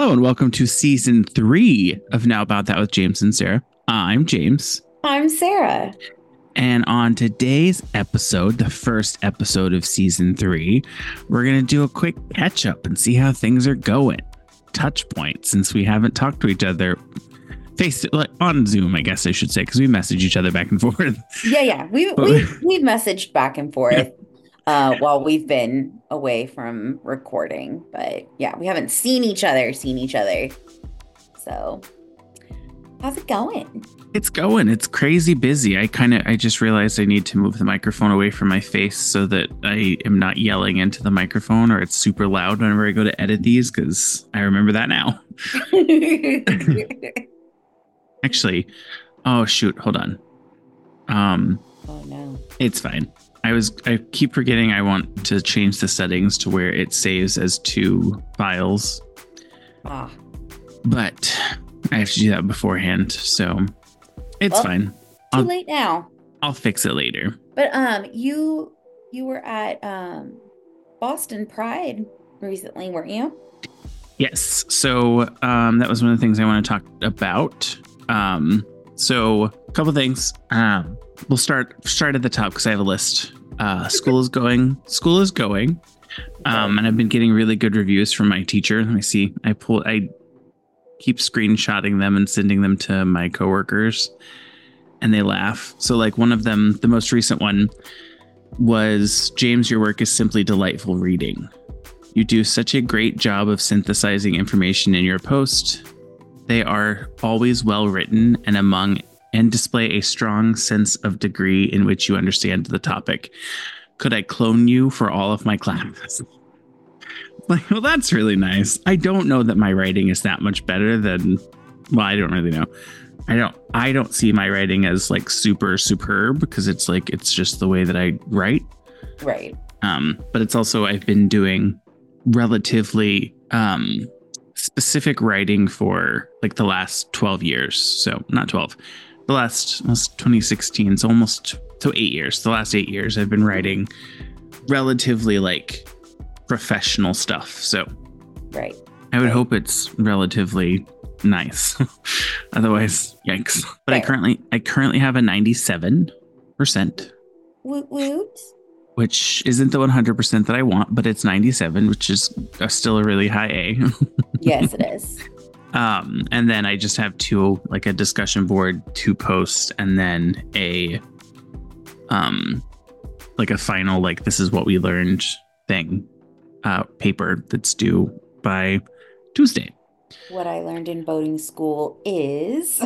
Hello and welcome to season 3 of Now About That with James and Sarah. I'm James. I'm Sarah. And on today's episode, the first episode of season 3, we're going to do a quick catch up and see how things are going. Touch point, since we haven't talked to each other on Zoom, I guess I should say, because we message each other back and forth. Yeah. We've messaged back and forth while we've been away from recording. But yeah, we haven't seen each other. So how's it going? It's going. It's crazy busy. I just realized I need to move the microphone away from my face so that I am not yelling into the microphone or it's super loud whenever I go to edit these, because I remember that now. Actually, oh shoot, hold on. Oh no. It's fine. I keep forgetting I want to change the settings to where it saves as 2 files. But I have to do that beforehand, so it's fine. Too late now. I'll fix it later. But you were at Boston Pride recently, weren't you? Yes. So that was one of the things I want to talk about. So a couple things. We'll start at the top because I have a list. School is going. And I've been getting really good reviews from my teacher. Let me see. I keep screenshotting them and sending them to my coworkers, and they laugh. So like one of them, the most recent one was, James, your work is simply delightful reading. You do such a great job of synthesizing information in your post. They are always well written and display a strong sense of degree in which you understand the topic. Could I clone you for all of my classes? Like, well, that's really nice. I don't know that my writing is that much better than, well, I don't really know. I don't see my writing as like super superb, because it's just the way that I write. Right. But it's also, I've been doing relatively specific writing for like the last 12 years. So not 12, the last, almost 2016. So 8 years, the last 8 years I've been writing relatively like professional stuff. So right. I would hope it's relatively nice. Otherwise, yikes. But right. I currently have a 97%. Woot woot. Which isn't the 100% that I want, but it's 97, which is still a really high A. Yes, it is. And then I just have 2, like a discussion board, 2 posts, and then a final, like, this is what we learned thing, paper that's due by Tuesday. What I learned in boating school is.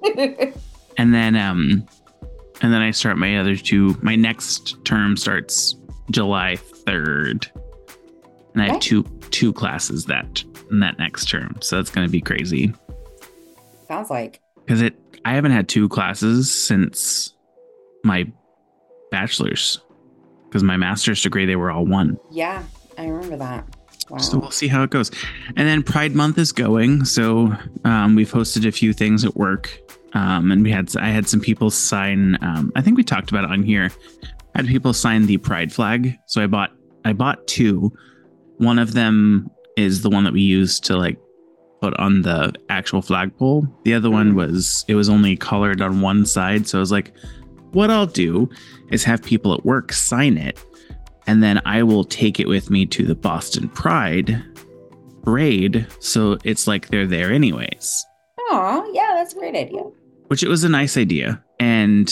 And then I start my other 2. My next term starts July 3rd. And I have two classes that next term. So that's going to be crazy. Sounds like. Because I haven't had 2 classes since my bachelor's. Because my master's degree, they were all 1. Yeah, I remember that. Wow. So we'll see how it goes. And then Pride Month is going. So we've hosted a few things at work. And I had some people sign, I think we talked about it on here. I had people sign the pride flag. So I bought 2. One of them is the one that we use to like put on the actual flagpole. The other one was only colored on one side. So I was like, what I'll do is have people at work sign it, and then I will take it with me to the Boston Pride parade. So it's like they're there anyways. Oh, yeah, that's a great idea. Which it was a nice idea. And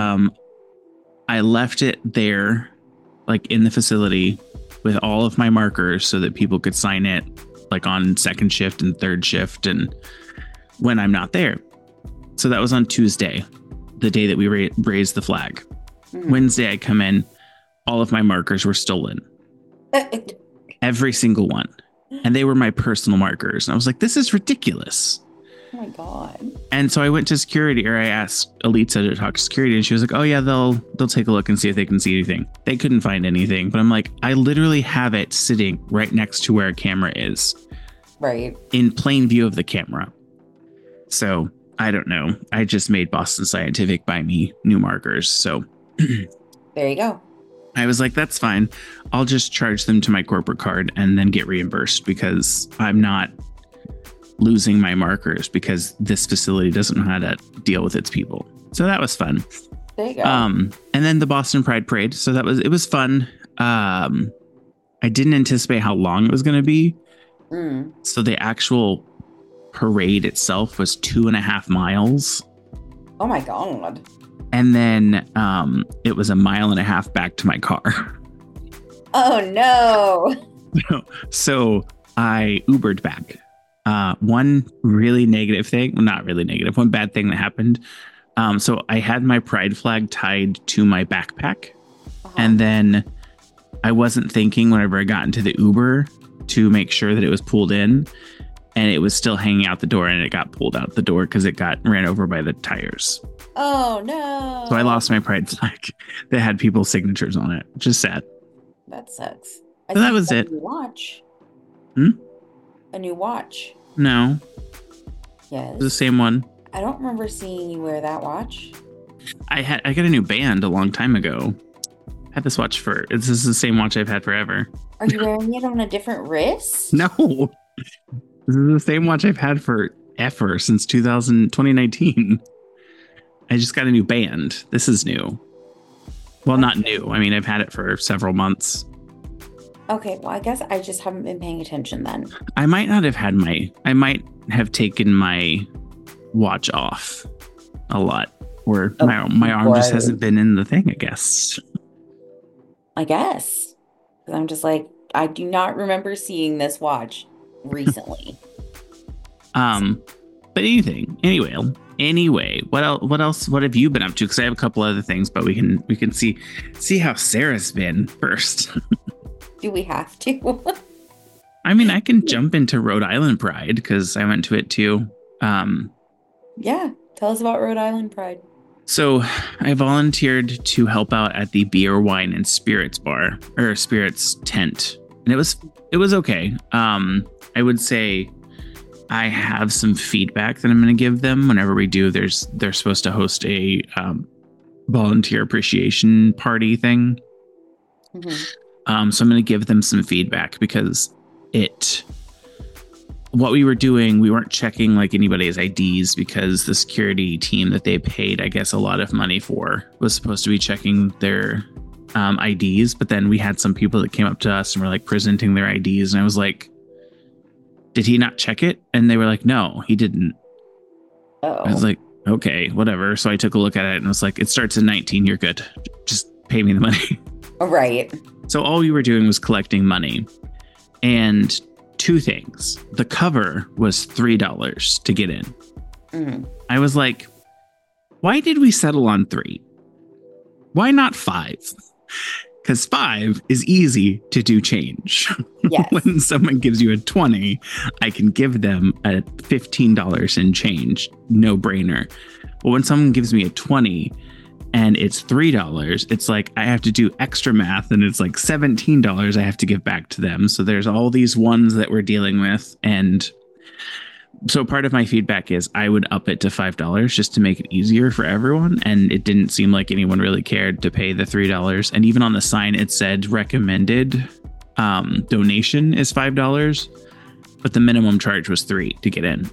I left it there, like in the facility with all of my markers so that people could sign it like on second shift and third shift and when I'm not there. So that was on Tuesday, the day that we raised the flag. Wednesday, I come in, all of my markers were stolen. Every single one. And they were my personal markers. And I was like, this is ridiculous. Oh my God. And so I went to security, or I asked Elitza to talk to security, and she was like, oh yeah, they'll take a look and see if they can see anything. They couldn't find anything, but I'm like, I literally have it sitting right next to where a camera is. Right. In plain view of the camera. So I don't know. I just made Boston Scientific buy me new markers. So there you go. I was like, that's fine. I'll just charge them to my corporate card and then get reimbursed, because I'm not losing my markers because this facility doesn't know how to deal with its people. So that was fun. There you go. And then the Boston Pride Parade. So it was fun. I didn't anticipate how long it was going to be. So the actual parade itself was 2.5 miles. Oh my God. And then it was 1.5 miles back to my car. Oh no. So I Ubered back. One really negative thing, well, not really negative, one bad thing that happened. So I had my pride flag tied to my backpack. And then I wasn't thinking whenever I got into the Uber to make sure that it was pulled in, and it was still hanging out the door, and it got pulled out the door because it got ran over by the tires. Oh no. So I lost my pride flag that had people's signatures on it, which is sad. That sucks. So that was it. A new watch. A new watch. No. Yes. The same one. I don't remember seeing you wear that watch. I got a new band a long time ago. Had this watch this is the same watch I've had forever. Are you wearing it on a different wrist? No. This is the same watch I've had forever since 2019. I just got a new band. This is new. Well, not new. I mean, I've had it for several months. Okay, well, I guess I just haven't been paying attention then. I might have taken my watch off a lot, or my arm just hasn't been in the thing, I guess. Because I'm just like, I do not remember seeing this watch recently. But anyway, what else? What have you been up to? Because I have a couple other things, but we can see how Sarah's been first. Do we have to? I mean, I can jump into Rhode Island Pride because I went to it too. Yeah, tell us about Rhode Island Pride. So I volunteered to help out at the beer, wine, and spirits bar or spirits tent, and it was okay. I would say I have some feedback that I'm going to give them whenever we do. They're supposed to host a volunteer appreciation party thing. Mm-hmm. So I'm going to give them some feedback because what we were doing, we weren't checking like anybody's IDs because the security team that they paid, I guess, a lot of money for was supposed to be checking their IDs. But then we had some people that came up to us and were like presenting their IDs. And I was like, did he not check it? And they were like, no, he didn't. Uh-oh. I was like, okay, whatever. So I took a look at it and was like, it starts at 19. You're good. Just pay me the money. Right. So all we were doing was collecting money. And two things. The cover was $3 to get in. Mm-hmm. I was like, why did we settle on $3? Why not $5? Because $5 is easy to do change. Yes. When someone gives you a $20, I can give them a $15 in change. No brainer. But when someone gives me a $20 and it's $3, it's like I have to do extra math and it's like $17 I have to give back to them. So there's all these ones that we're dealing with. And so part of my feedback is I would up it to $5 just to make it easier for everyone. And it didn't seem like anyone really cared to pay the $3. And even on the sign, it said recommended donation is $5, but the minimum charge was $3 to get in.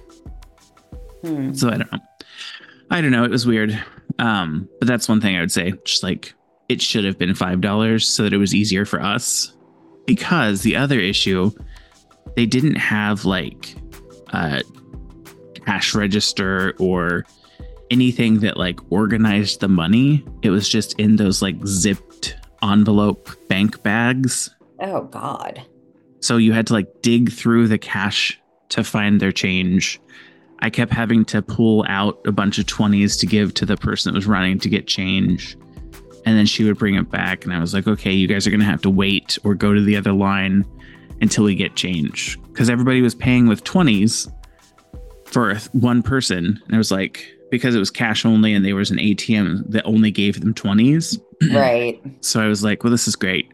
So I don't know. It was weird. But that's one thing I would say, just like it should have been $5 so that it was easier for us, because the other issue, they didn't have like a cash register or anything that like organized the money. It was just in those like zipped envelope bank bags. Oh God. So you had to like dig through the cash to find their change. I kept having to pull out a bunch of 20s to give to the person that was running to get change. And then she would bring it back. And I was like, okay, you guys are going to have to wait or go to the other line until we get change. Because everybody was paying with 20s for one person. And I was like, because it was cash only and there was an ATM that only gave them 20s. Right. So I was like, well, this is great.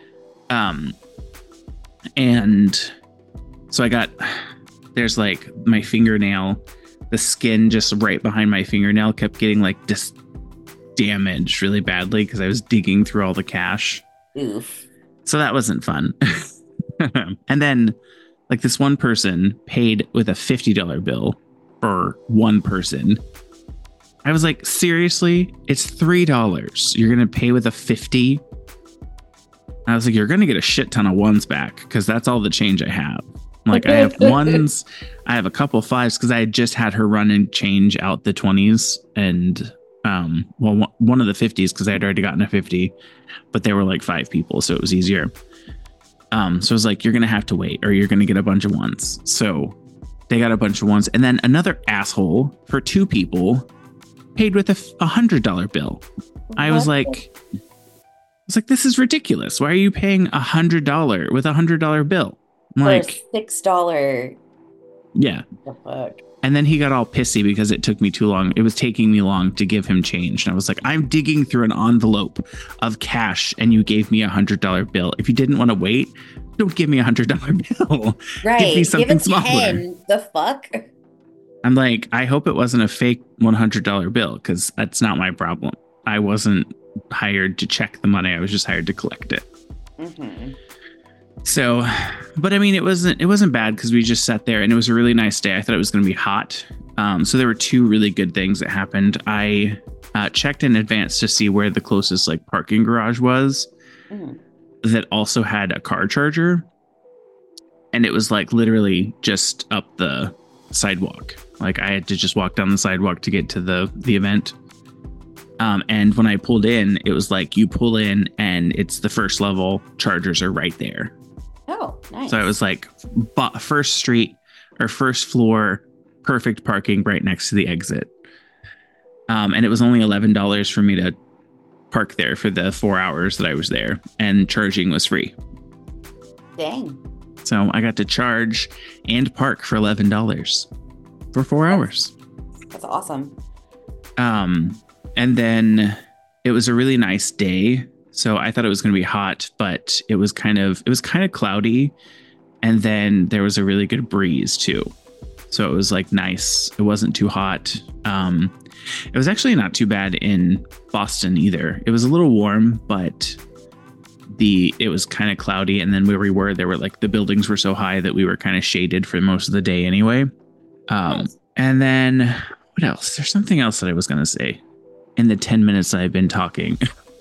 And so there's like my fingernail, the skin just right behind my fingernail kept getting like damaged really badly because I was digging through all the cash. Oof. So that wasn't fun. And then Like this one person paid with a $50 bill for one person. I was like, seriously? It's $3. You're going to pay with a 50? I was like, you're going to get a shit ton of ones back because that's all the change I have. Like I have ones, I have a couple fives because I had just had her run and change out the 20s and one of the 50s because I had already gotten a 50, but they were like 5 people, so it was easier. So I was like, you're going to have to wait or you're going to get a bunch of ones. So they got a bunch of ones. And then another asshole for 2 people paid with a $100 bill. I was like, this is ridiculous. Why are you paying $100 with a $100 bill? I'm like $6. Yeah. What the fuck? And then he got all pissy because it took me too long. It was taking me long to give him change. And I was like, I'm digging through an envelope of cash and you gave me a $100 bill. If you didn't want to wait, don't give me a $100 bill. Right. Give me something smaller. 10. The fuck? I'm like, I hope it wasn't a fake $100 bill because that's not my problem. I wasn't hired to check the money. I was just hired to collect it. Mm-hmm. So, but I mean, it wasn't bad because we just sat there and it was a really nice day. I thought it was going to be hot. So there were 2 really good things that happened. I checked in advance to see where the closest like parking garage was that also had a car charger. And it was like literally just up the sidewalk. Like I had to just walk down the sidewalk to get to the event. And when I pulled in, it was like you pull in and it's the first level. Chargers are right there. Oh, nice. So I was like, first street or first floor, perfect parking right next to the exit. And it was only $11 for me to park there for the 4 hours that I was there, and charging was free. Dang. So I got to charge and park for $11 for 4 hours. That's awesome. And then it was a really nice day. So I thought it was going to be hot, but it was kind of cloudy. And then there was a really good breeze too. So it was like nice. It wasn't too hot. It was actually not too bad in Boston either. It was a little warm, but it was kind of cloudy. And then where we were, there were like the buildings were so high that we were kind of shaded for most of the day anyway. Nice. And then what else? There's something else that I was going to say in the 10 minutes I've been talking.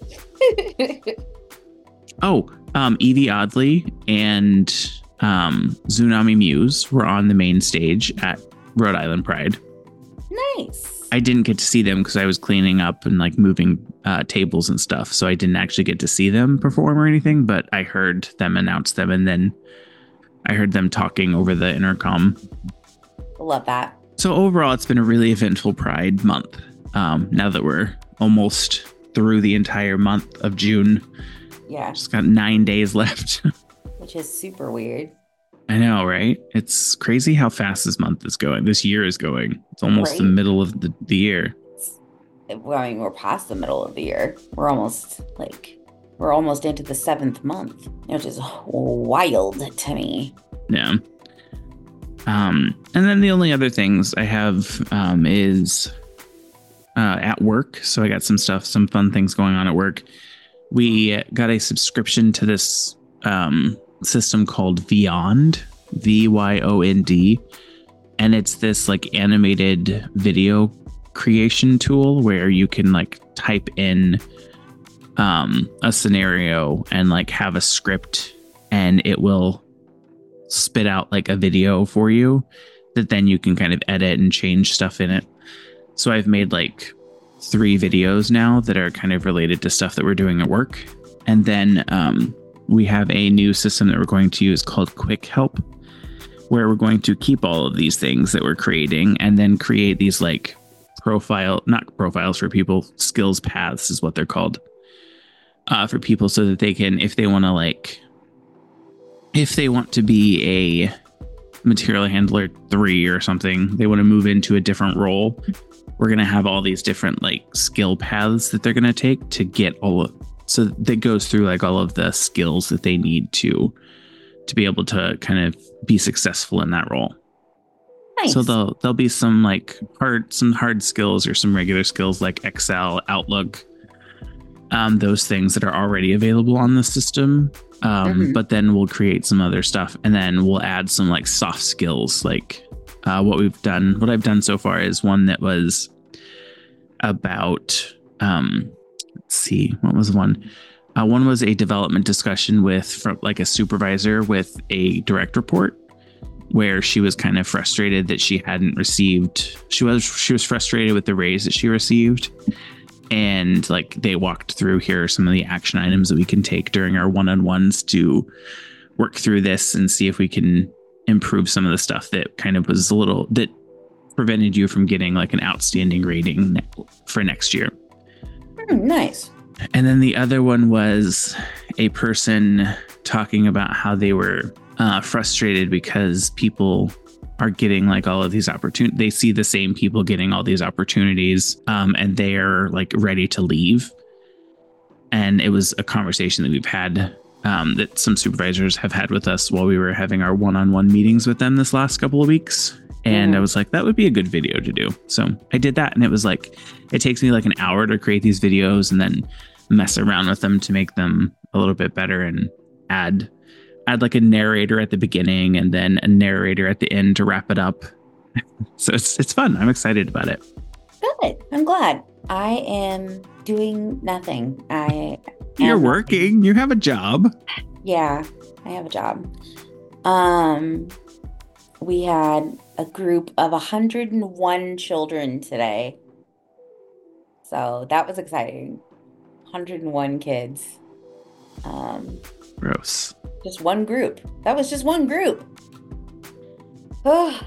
Evie Oddly and Tsunami Muse were on the main stage at Rhode Island Pride. Nice. I didn't get to see them because I was cleaning up and like moving tables and stuff. So I didn't actually get to see them perform or anything, but I heard them announce them and then I heard them talking over the intercom. Love that. So overall, it's been a really eventful Pride month. Now that we're almost through the entire month of June. Yeah. Just got 9 days left. Which is super weird. I know, right? It's crazy how fast this month is going. This year is going. It's almost the middle of the year. Well, I mean, we're past the middle of the year. We're almost into the 7th month, which is wild to me. Yeah. And then the only other things I have is at work. So I got some fun things going on at work. We got a subscription to this system called Vyond, Vyond, and it's this like animated video creation tool where you can like type in a scenario and like have a script and it will spit out like a video for you that then you can kind of edit and change stuff in it. So I've made like 3 videos now that are kind of related to stuff that we're doing at work. And then we have a new system that we're going to use called Quick Help, where we're going to keep all of these things that we're creating and then create these like not profiles for people, skills paths is what they're called, for people so that they can, if they want to be a material handler 3 or something, they want to move into a different role. We're going to have all these different like skill paths that they're going to take to get so that goes through like all of the skills that they need to be able to kind of be successful in that role. Nice. So there'll be some like hard skills or some regular skills like Excel, Outlook, those things that are already available on the system. But then we'll create some other stuff, and then we'll add some like soft skills. Like what I've done so far is one that was about, let's see, what was one? One was a development discussion from like a supervisor with a direct report, where she was kind of frustrated that she was frustrated with the raise that she received. And like they walked through, here are some of the action items that we can take during our one-on-ones to work through this and see if we can improve some of the stuff that kind of was that prevented you from getting like an outstanding rating for next year. Nice. And then the other one was a person talking about how they were frustrated because people are getting like all of these opportunities. They see the same people getting all these opportunities, and they are like ready to leave. And it was a conversation that we've had, that some supervisors have had with us while we were having our one-on-one meetings with them this last couple of weeks. And I was like, that would be a good video to do. So I did that, and it was like, it takes me like an hour to create these videos and then mess around with them to make them a little bit better, and add like a narrator at the beginning and then a narrator at the end to wrap it up. So it's fun. I'm excited about it. Good. I'm glad. I am doing nothing. You're working. You have a job. Yeah, I have a job. We had a group of 101 children today. So that was exciting. 101 kids. Gross. Just one group. That was just one group. Oh,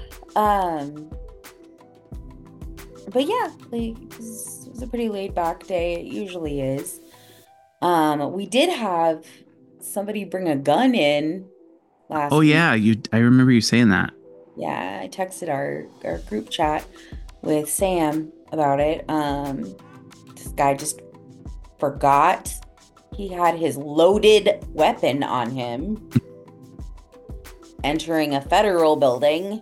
but yeah, like it was a pretty laid back day. It usually is. We did have somebody bring a gun in last week. Yeah, I remember you saying that. Yeah, I texted our group chat with Sam about it. This guy just forgot he had his loaded weapon on him entering a federal building.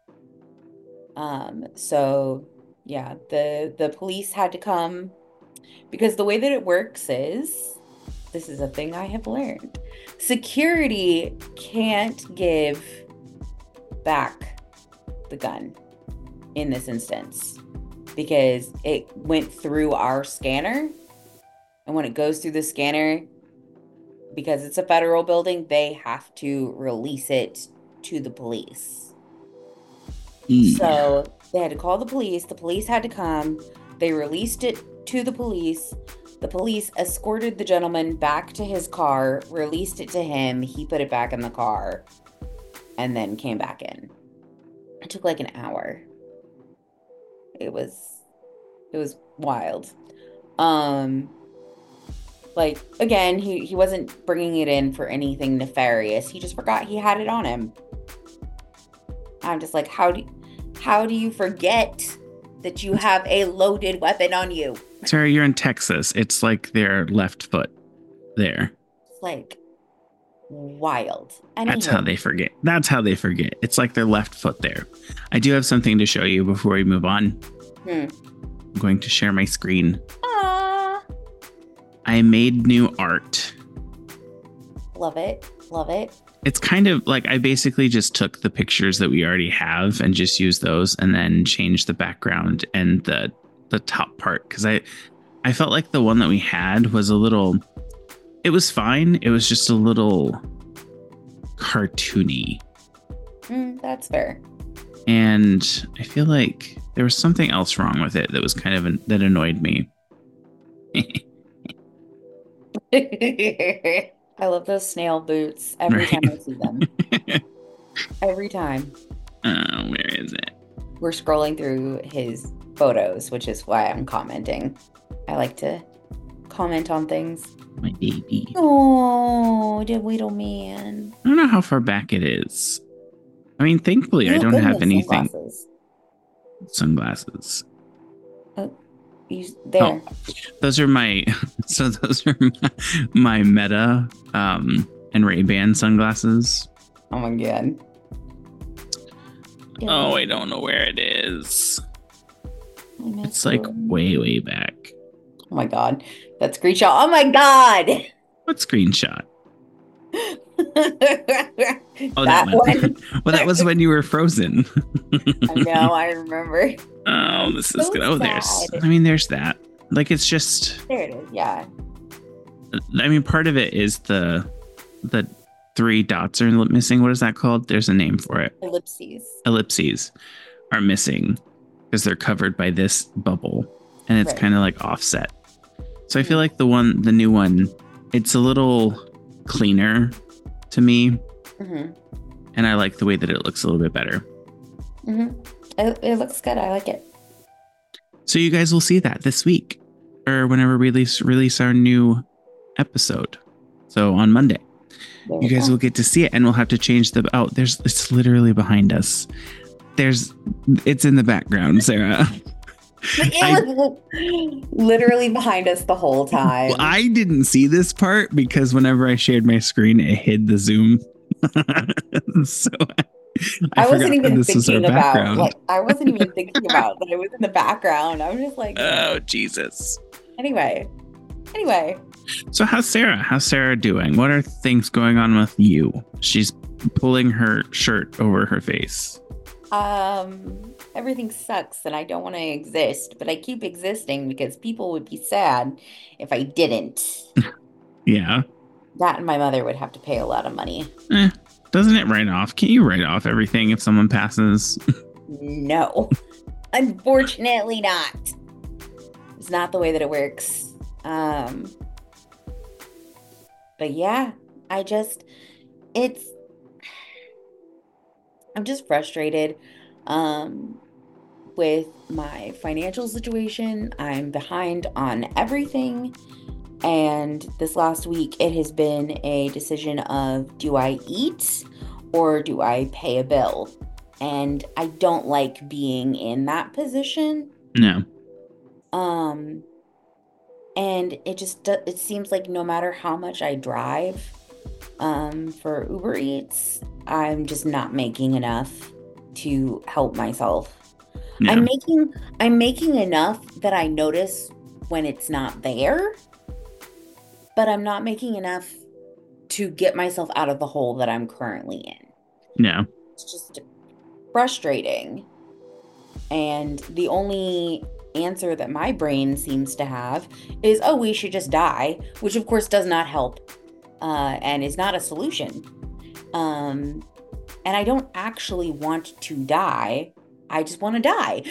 So yeah, the police had to come, because the way that it works is, this is a thing I have learned. Security can't give back the gun in this instance because it went through our scanner. And when it goes through the scanner, because it's a federal building, they have to release it to the police. So they had to call the police. The police had to come. They released it to the police. The police escorted the gentleman back to his car, released it to him. He put it back in the car and then came back in. It took like an hour. It was wild. Like, again, he wasn't bringing it in for anything nefarious. He just forgot he had it on him. I'm just like, how do you forget that you have a loaded weapon on you? Sorry, you're in Texas. It's like their left foot there. It's like wild. That's how they forget. It's like their left foot there. I do have something to show you before we move on. I'm going to share my screen. I made new art. Love it. Love it. It's kind of like I basically just took the pictures that we already have and just used those, and then changed the background and the top part, because I felt like the one that we had was it was fine. It was just a little cartoony. That's fair. And I feel like there was something else wrong with it that was kind of that annoyed me. I love those snail boots every time I see them. Every time. Where is it? We're scrolling through his photos, which is why I'm commenting. I like to comment on things. My baby. Oh, the little man. I don't know how far back it is. I mean, thankfully, I don't have anything. Sunglasses. Oh, there. Oh, those are my Meta and Ray-Ban sunglasses. Oh my god. Oh, I don't know where it is. It's like way back. Oh my God. That screenshot. Oh my God. What screenshot? Oh, that That one. one. Well, that was when you were frozen. I know, I remember. Oh, this is So good. Oh, sad. there's that. Like, it's just, There it is. Yeah. I mean, part of it is the 3 dots are missing. What is that called? There's a name for it. Ellipses. Ellipses are missing because they're covered by this bubble, and it's Right. kind of like offset. So I feel like the new one, it's a little cleaner to me, Mm-hmm. and I like the way that it looks a little bit better. Mm-hmm. It looks good. I like it. So you guys will see that this week, or whenever we release our new episode. So on Monday, There you we guys go. will get to see it, and we'll have to change the. Oh, it's literally behind us. It's in the background, Sarah. It was literally behind us the whole time. Well, I didn't see this part because whenever I shared my screen, it hid the Zoom. So I wasn't forgot even that this was our thinking about background. I wasn't even thinking about that it was in the background. I was just like, Oh, Jesus. anyway. So how's Sarah doing? What are things going on with you? She's pulling her shirt over her face. Everything sucks and I don't want to exist, but I keep existing because people would be sad if I didn't. Yeah. That and my mother would have to pay a lot of money. Doesn't it write off? Can't you write off everything if someone passes? No, unfortunately not. It's not the way that it works. But yeah, I'm just frustrated with my financial situation. I'm behind on everything. And this last week, it has been a decision of, do I eat or do I pay a bill? And I don't like being in that position. No. And it seems like no matter how much I drive for Uber Eats, I'm just not making enough to help myself. Yeah. I'm making enough that I notice when it's not there, but I'm not making enough to get myself out of the hole that I'm currently in. Yeah. It's just frustrating. And the only answer that my brain seems to have is, oh, we should just die, which of course does not help and is not a solution. And I don't actually want to die. I just want to die.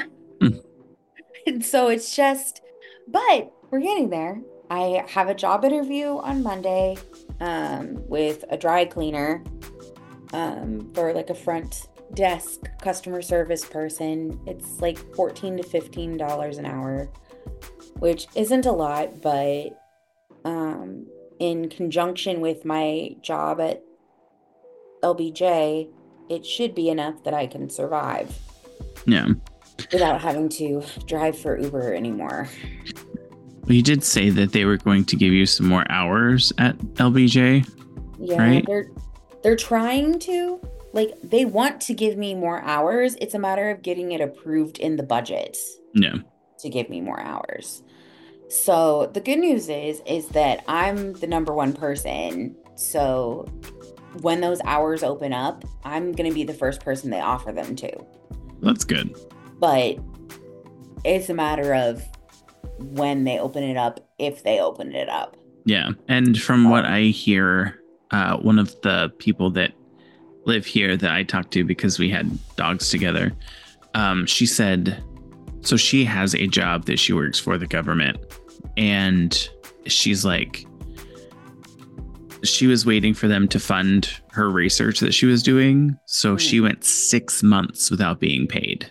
And so it's just, but we're getting there. I have a job interview on Monday with a dry cleaner for like a front desk customer service person. It's like $14 to $15 an hour, which isn't a lot, but in conjunction with my job at LBJ, it should be enough that I can survive. Yeah. Without having to drive for Uber anymore. Well, you did say that they were going to give you some more hours at LBJ. Yeah, right? they're trying to. Like, they want to give me more hours. It's a matter of getting it approved in the budget. Yeah. To give me more hours. So the good news is that I'm the number one person. So when those hours open up, I'm going to be the first person they offer them to. That's good. But it's a matter of when they open it up, if they open it up. Yeah. And from what I hear, one of the people that live here that I talked to because we had dogs together, she said, so she has a job that she works for the government. And she's like, she was waiting for them to fund her research that she was doing. So she went 6 months without being paid.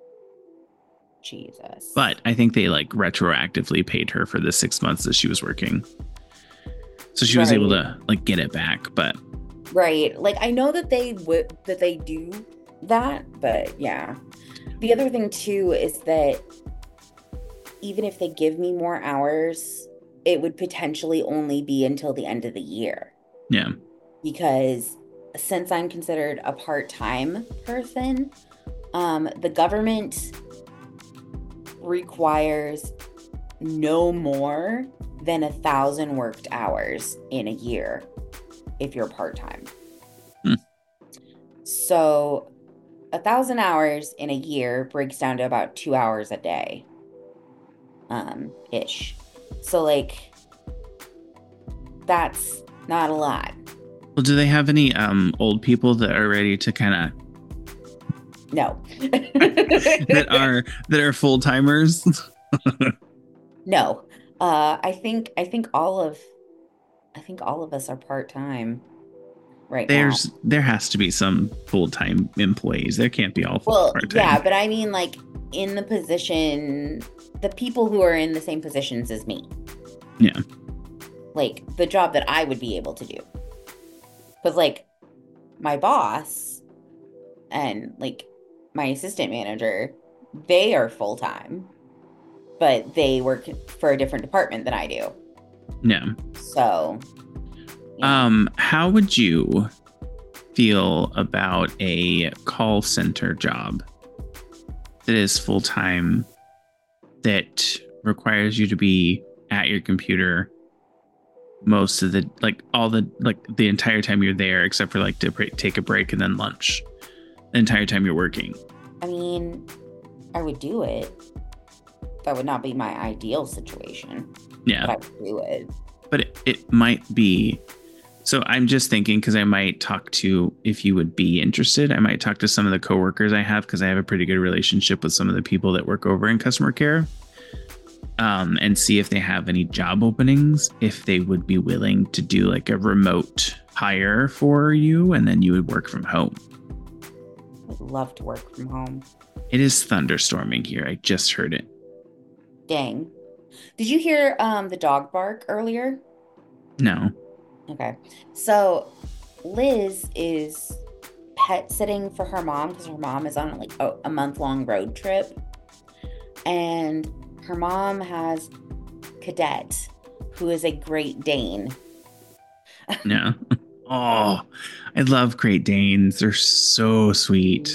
Jesus. But I think they like retroactively paid her for the 6 months that she was working. So she was able to like get it back. But right. Like, I know that they do that, but yeah. The other thing too is that even if they give me more hours, it would potentially only be until the end of the year. Yeah. Because since I'm considered a part-time person, the government requires no more than 1,000 worked hours in a year if you're part-time. Hmm. So 1,000 hours in a year breaks down to about 2 hours a day, ish. So like that's not a lot. Well, do they have any old people that are ready to kind of No. that are full timers? No. I think all of us are part-time right now. There has to be some full time employees. There can't be all Well, part yeah, time. but I mean like in the position, the people who are in the same positions as me, Yeah. like the job that I would be able to do. Because like my boss and like my assistant manager, they are full-time, but they work for a different department than I do. Yeah. So, yeah. How would you feel about a call center job that is full time, that requires you to be at your computer most of the the entire time you're there, except for like to take a break and then lunch, the entire time you're working? I mean, I would do it. That would not be my ideal situation, Yeah. but I would do it. But it might be. So I'm just thinking, because I might talk to, if you would be interested, I might talk to some of the coworkers I have, because I have a pretty good relationship with some of the people that work over in customer care, and see if they have any job openings, if they would be willing to do like a remote hire for you, and then you would work from home. I would love to work from home. It is thunderstorming here. I just heard it. Dang. Did you hear the dog bark earlier? No. Okay. So Liz is pet sitting for her mom because her mom is on like a month-long road trip. And her mom has Cadet, who is a Great Dane. No. Oh, I love Great Danes. They're so sweet.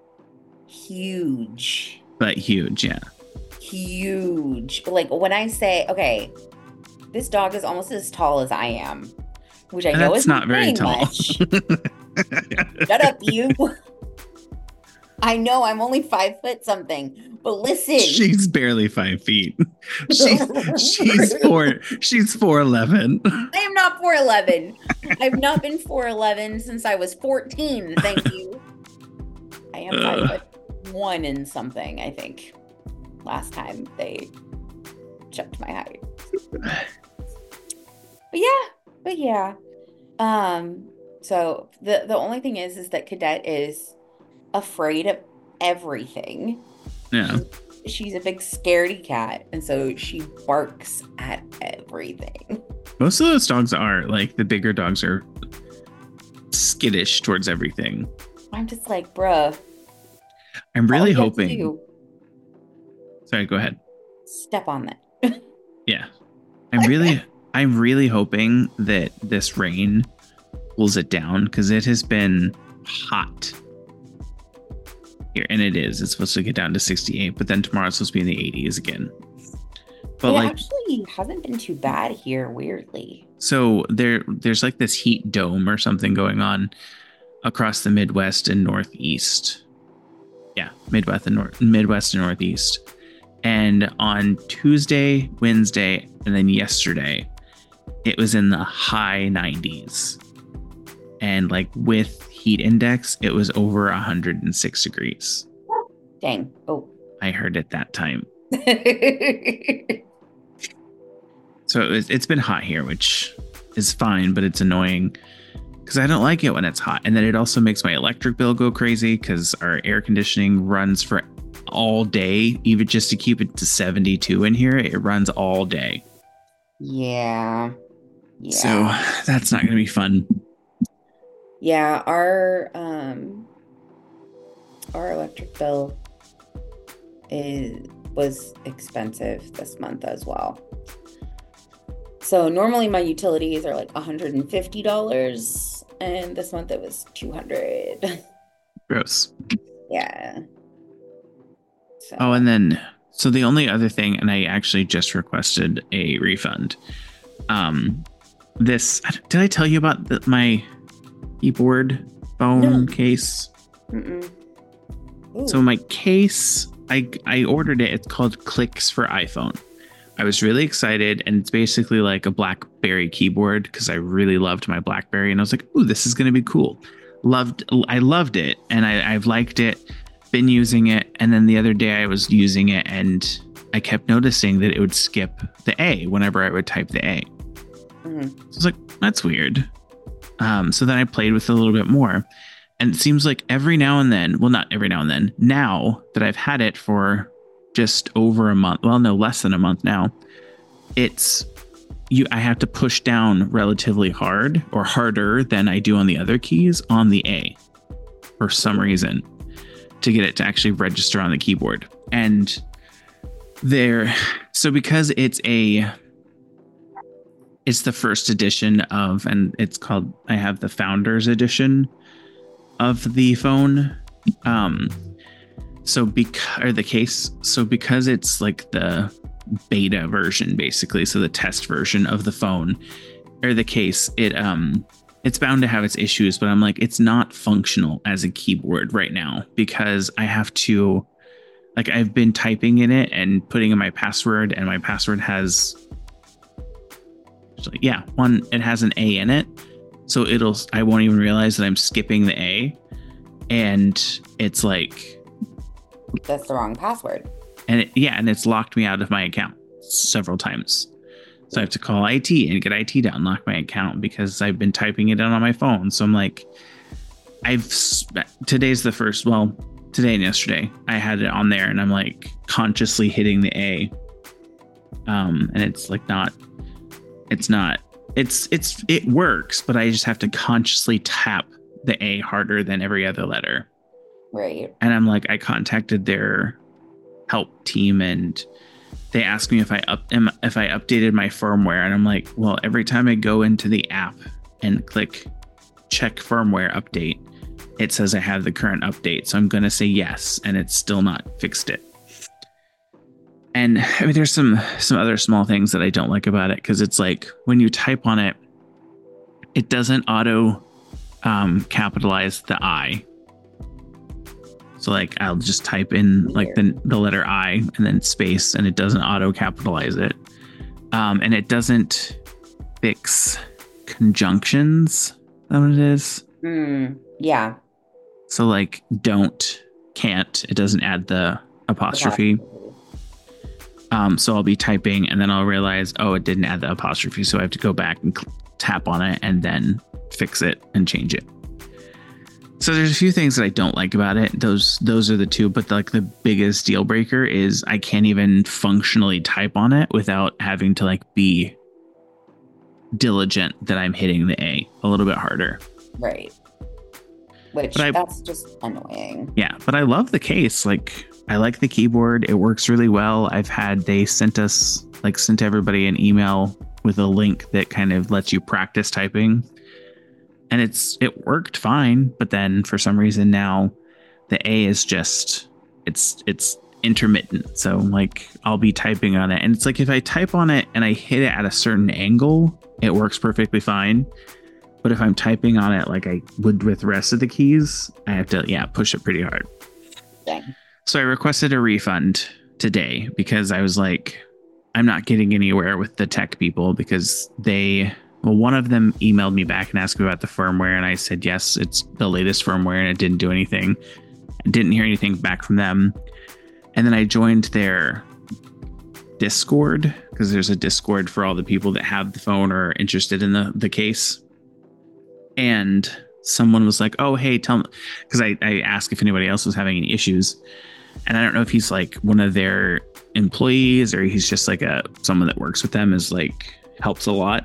Huge. But huge, yeah. Huge. But like when I say, okay, this dog is almost as tall as I am, which I know That's is not very tall. much. Shut up, you. I know I'm only 5 foot something, but listen. She's barely 5 feet. She's 4'11". I am not 4'11". I've not been 4'11" since I was 14. Thank you. I am 5'1" and something, I think. Last time they checked my height. But yeah. So the only thing is that Cadet is afraid of everything. Yeah. She's a big scaredy cat, and so she barks at everything. Most of those dogs are like, the bigger dogs are skittish towards everything. I'm just like, bruh. I'm really hoping. Sorry, go ahead. Step on that. Yeah. I'm really hoping that this rain cools it down, because it has been hot here, and it's supposed to get down to 68, but then tomorrow it's supposed to be in the 80s again. But it actually hasn't been too bad here, weirdly. So there's like this heat dome or something going on across the Midwest and Northeast. Yeah, Midwest and Northeast. And on Tuesday, Wednesday, and then yesterday, it was in the high 90s. And like with heat index, it was over 106 degrees. Dang. Oh. I heard it that time. So it's been hot here, which is fine, but it's annoying because I don't like it when it's hot. And then it also makes my electric bill go crazy because our air conditioning runs for all day, even just to keep it to 72 in here. It runs all day. Yeah. So that's not going to be fun. Yeah, our electric bill was expensive this month as well. So normally my utilities are like $150, and this month it was $200. Gross. Yeah. So. Oh, and then So the only other thing, and I actually just requested a refund. This, did I tell you about my keyboard phone case? So my case, I ordered it. It's called Clicks for iPhone. I was really excited, and it's basically like a BlackBerry keyboard because I really loved my BlackBerry, and I was like, "Ooh, this is going to be cool." I loved it, and I've liked it, been using it, and then the other day I was using it, and I kept noticing that it would skip the A whenever I would type the A. So I was like, "That's weird." So then I played with it a little bit more, and it seems like every now and then, well, not every now and then, now that I've had it for just over a month, well, no, less than a month now, I have to push down relatively hard or harder than I do on the other keys on the A for some reason to get it to actually register on the keyboard. And so because it's the first edition of, and it's called, I have the Founders Edition of the phone. Because it's like the beta version, basically, so the test version of the phone or the case, it's bound to have its issues, but I'm like, it's not functional as a keyboard right now because I have to, like, I've been typing in it and putting in my password, and my password has, it has an A in it, so I won't even realize that I'm skipping the A, and it's like, that's the wrong password. And it's locked me out of my account several times. So I have to call IT and get IT to unlock my account because I've been typing it in on my phone. So I'm like, today's the first, well, today and yesterday I had it on there, and I'm like consciously hitting the A. And it's like it works, but I just have to consciously tap the A harder than every other letter. Right. And I'm like, I contacted their help team, and they asked me if I updated my firmware, and I'm like, well, every time I go into the app and click check firmware update, it says I have the current update, so I'm gonna say yes, and it's still not fixed it. And I mean, there's some other small things that I don't like about it, because it's like when you type on it, it doesn't auto capitalize the I. So like I'll just type in like the letter I and then space, and it doesn't auto capitalize it. And it doesn't fix conjunctions. Is that what it is? Yeah. So like can't, it doesn't add the apostrophe. So I'll be typing and then I'll realize, oh, it didn't add the apostrophe. So I have to go back and tap on it and then fix it and change it. So there's a few things that I don't like about it. Those are the two, but like the biggest deal breaker is I can't even functionally type on it without having to like be diligent that I'm hitting the A a little bit harder. Right. Which that's just annoying. Yeah, but I love the case. Like I like the keyboard. It works really well. They sent everybody an email with a link that kind of lets you practice typing. And it worked fine, but then for some reason now the A is just it's intermittent. So like I'll be typing on it, and it's like if I type on it and I hit it at a certain angle, it works perfectly fine. But if I'm typing on it like I would with the rest of the keys, I have to push it pretty hard. Dang. So I requested a refund today because I was like, I'm not getting anywhere with the tech people because one of them emailed me back and asked me about the firmware, and I said, yes, it's the latest firmware, and it didn't do anything. I didn't hear anything back from them. And then I joined their Discord, because there's a Discord for all the people that have the phone or are interested in the case. And someone was like, oh, hey, tell me, because I asked if anybody else was having any issues. And I don't know if he's like one of their employees or he's just like someone that works with them, is like helps a lot.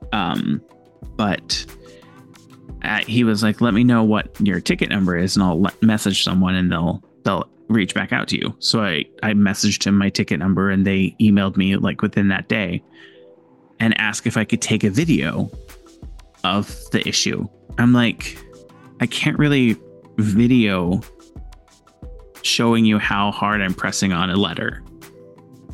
But he was like, let me know what your ticket number is and I'll message someone and they'll reach back out to you. So I messaged him my ticket number, and they emailed me like within that day and asked if I could take a video of the issue. I'm like, I can't really video showing you how hard I'm pressing on a letter.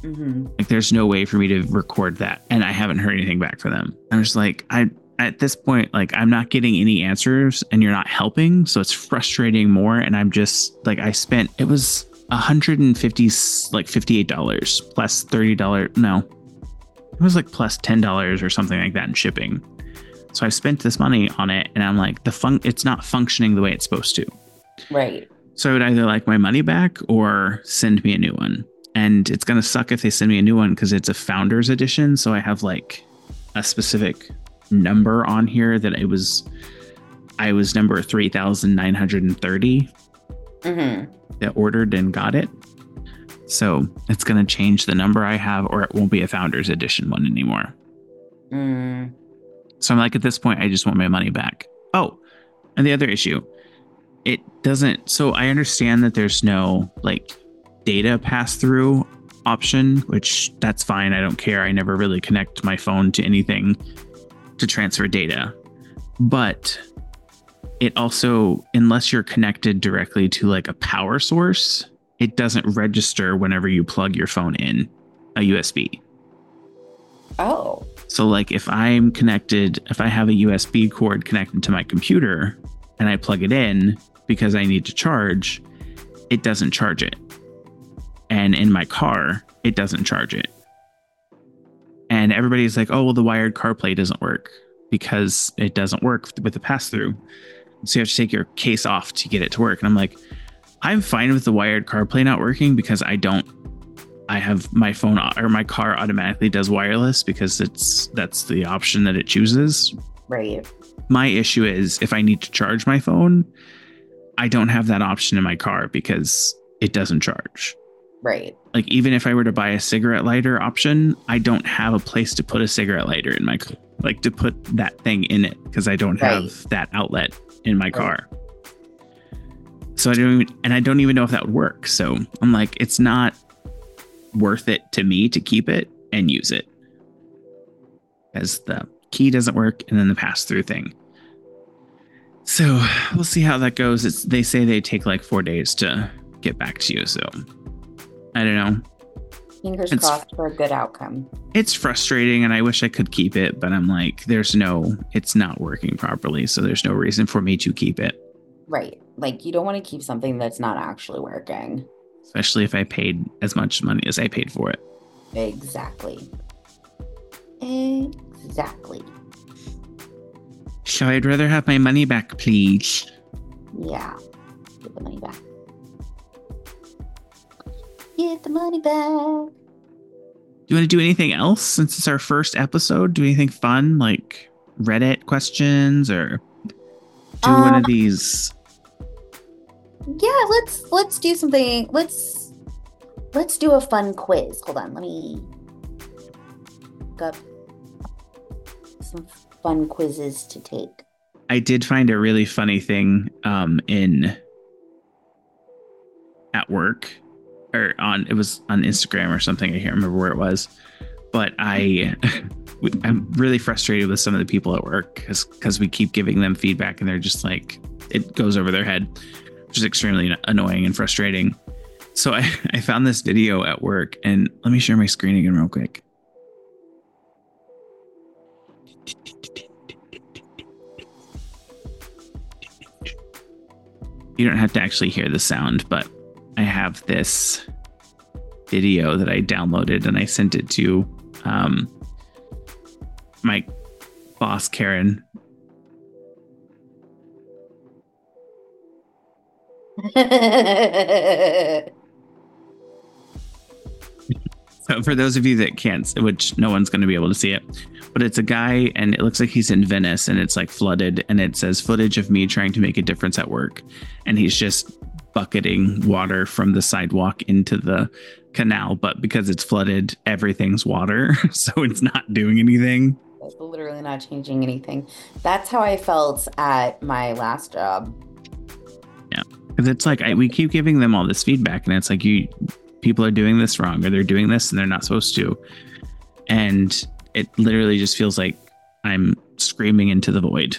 Mm-hmm. Like there's no way for me to record that. And I haven't heard anything back from them. I'm just like, at this point, like I'm not getting any answers and you're not helping. So it's frustrating more. And I'm just like, it was 150, like $58 plus $30. No, it was like plus $10 or something like that in shipping. So I spent this money on it and I'm like, it's not functioning the way it's supposed to. Right. So I would either like my money back or send me a new one. And it's going to suck if they send me a new one because it's a founder's edition. So I have like a specific number on here that I was number 3,930 that ordered and got it. So it's going to change the number I have, or it won't be a founder's edition one anymore. So I'm like, at this point, I just want my money back. Oh, and the other issue, it doesn't. So I understand that there's no like data pass through option, which that's fine. I don't care. I never really connect my phone to anything to transfer data. But it also, unless you're connected directly to like a power source, it doesn't register whenever you plug your phone in a USB. Oh. So like if I have a USB cord connected to my computer and I plug it in because I need to charge, it doesn't charge it. And in my car, it doesn't charge it. And everybody's like, oh, well, the wired CarPlay doesn't work because it doesn't work with the pass-through. So you have to take your case off to get it to work. And I'm like, I'm fine with the wired CarPlay not working because I have my phone or my car automatically does wireless because that's the option that it chooses. Right. My issue is if I need to charge my phone, I don't have that option in my car because it doesn't charge. Right. Like even if I were to buy a cigarette lighter option, I don't have a place to put a cigarette lighter in my car, like to put that thing in it because I don't have that outlet in my car. So I don't even know if that would work. So I'm like, it's not worth it to me to keep it and use it as the key doesn't work and then the pass through thing. So we'll see how that goes. They say they take like 4 days to get back to you. So I don't know. Fingers crossed for a good outcome. It's frustrating and I wish I could keep it, but I'm like, it's not working properly. So there's no reason for me to keep it. Right. Like you don't want to keep something that's not actually working. Especially if I paid as much money as I paid for it. Exactly. So I'd rather have my money back, please. Yeah. Get the money back. Get the money back. Do you want to do anything else since it's our first episode? Do anything fun like Reddit questions or do one of these? Yeah, let's do something. Let's do a fun quiz. Hold on, let me look up some fun quizzes to take. I did find a really funny thing at work. It was on Instagram or something. I can't remember where it was, but I'm really frustrated with some of the people at work because we keep giving them feedback and they're just like, it goes over their head, which is extremely annoying and frustrating. So I found this video at work and let me share my screen again real quick. You don't have to actually hear the sound, but I have this video that I downloaded and I sent it to my boss, Karen. So for those of you that can't, which no one's going to be able to see it, but it's a guy and it looks like he's in Venice and it's like flooded and it says footage of me trying to make a difference at work. And he's just bucketing water from the sidewalk into the canal. But because it's flooded, everything's water. So it's not doing anything. It's literally not changing anything. That's how I felt at my last job. Yeah. Because it's like we keep giving them all this feedback and it's like people are doing this wrong or they're doing this and they're not supposed to. And it literally just feels like I'm screaming into the void.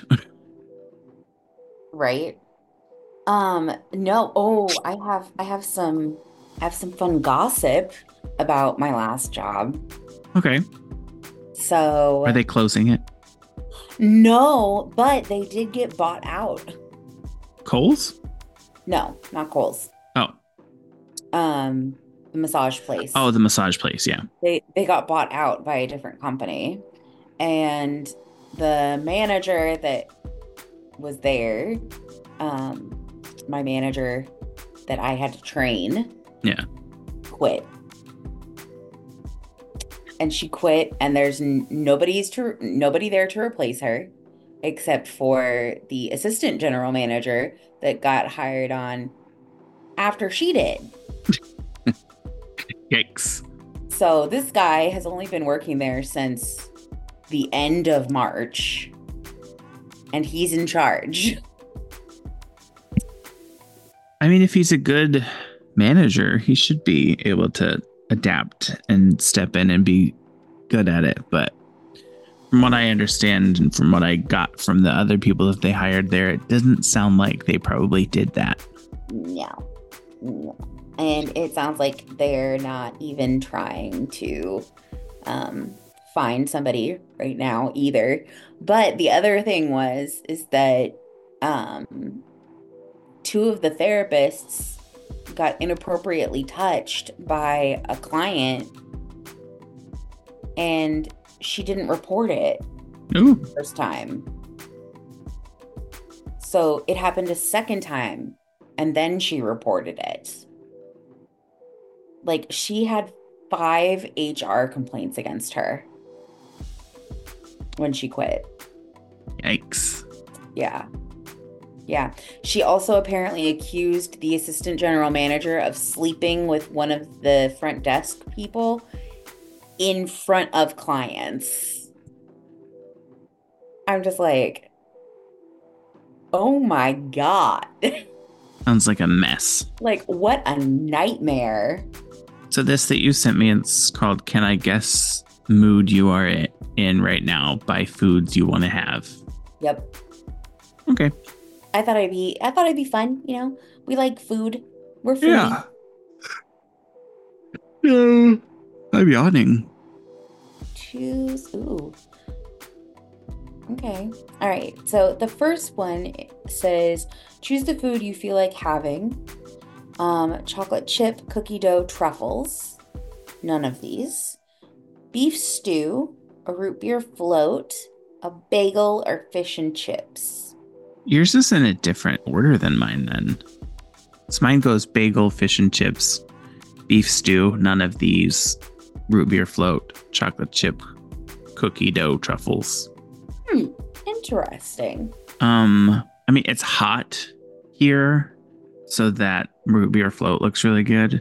Right. No. Oh, I have some I have some fun gossip about my last job. Okay. Are So, they closing it? no, but they did get bought out. Kohl's? No, not Kohl's. Oh. Um, the massage Oh, place. the massage place. Yeah. They got bought out by a different company. And the manager that was there, my manager that I had to train, Yeah. quit. And she quit, and there's nobody there to replace her, except for the assistant general manager that got hired on after she did. Yikes. So this guy has only been working there since the end of March, and he's in charge. I mean, if he's a good manager, he should be able to adapt and step in and be good at it. But from what I understand and from what I got from the other people that they hired there, it doesn't sound like they probably did that. No. No. And it sounds like they're not even trying to find somebody right now either. But the other thing is that um, two of the therapists got inappropriately touched by a client, and she didn't report it Ooh. the first time. So it happened a second time, and then she reported it. Like, she had 5 HR complaints against her when she quit. Yikes. Yeah. Yeah. She also apparently accused the assistant general manager of sleeping with one of the front desk people in front of clients. I'm just like, oh my God. Sounds like a mess. Like, what a nightmare. So this that you sent me, it's called Can I Guess Mood You Are In Right Now by Foods You Want to Have. Yep. Okay. I thought it'd be fun, you know. We like food. We're foodie. No. I'm yawning. Choose. Ooh. Okay. All right. So the first one says choose the food you feel like having. Chocolate chip, cookie dough, truffles. None of these. Beef stew, a root beer float, a bagel, or fish and chips. Yours is in a different order than mine then. So mine goes bagel, fish and chips, beef stew, none of these, root beer float, chocolate chip, cookie dough, truffles. Interesting. I mean, it's hot here, so that root beer float looks really good.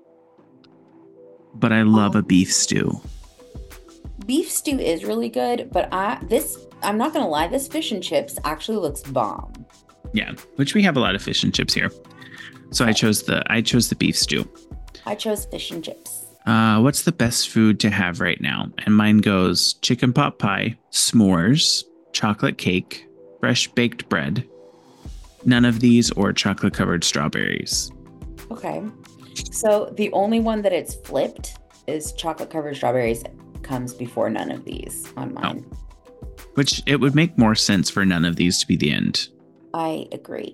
But I love a beef stew. Beef stew is really good, but I'm not gonna lie, this fish and chips actually looks bomb. Yeah, which we have a lot of fish and chips here. So I chose the beef stew. I chose fish and chips. What's the best food to have right now? And mine goes chicken pot pie, s'mores, chocolate cake, fresh baked bread, none of these, or chocolate covered strawberries. Okay. So the only one that it's flipped is chocolate covered strawberries comes before none of these on mine. Oh. Which it would make more sense for none of these to be the end. I agree.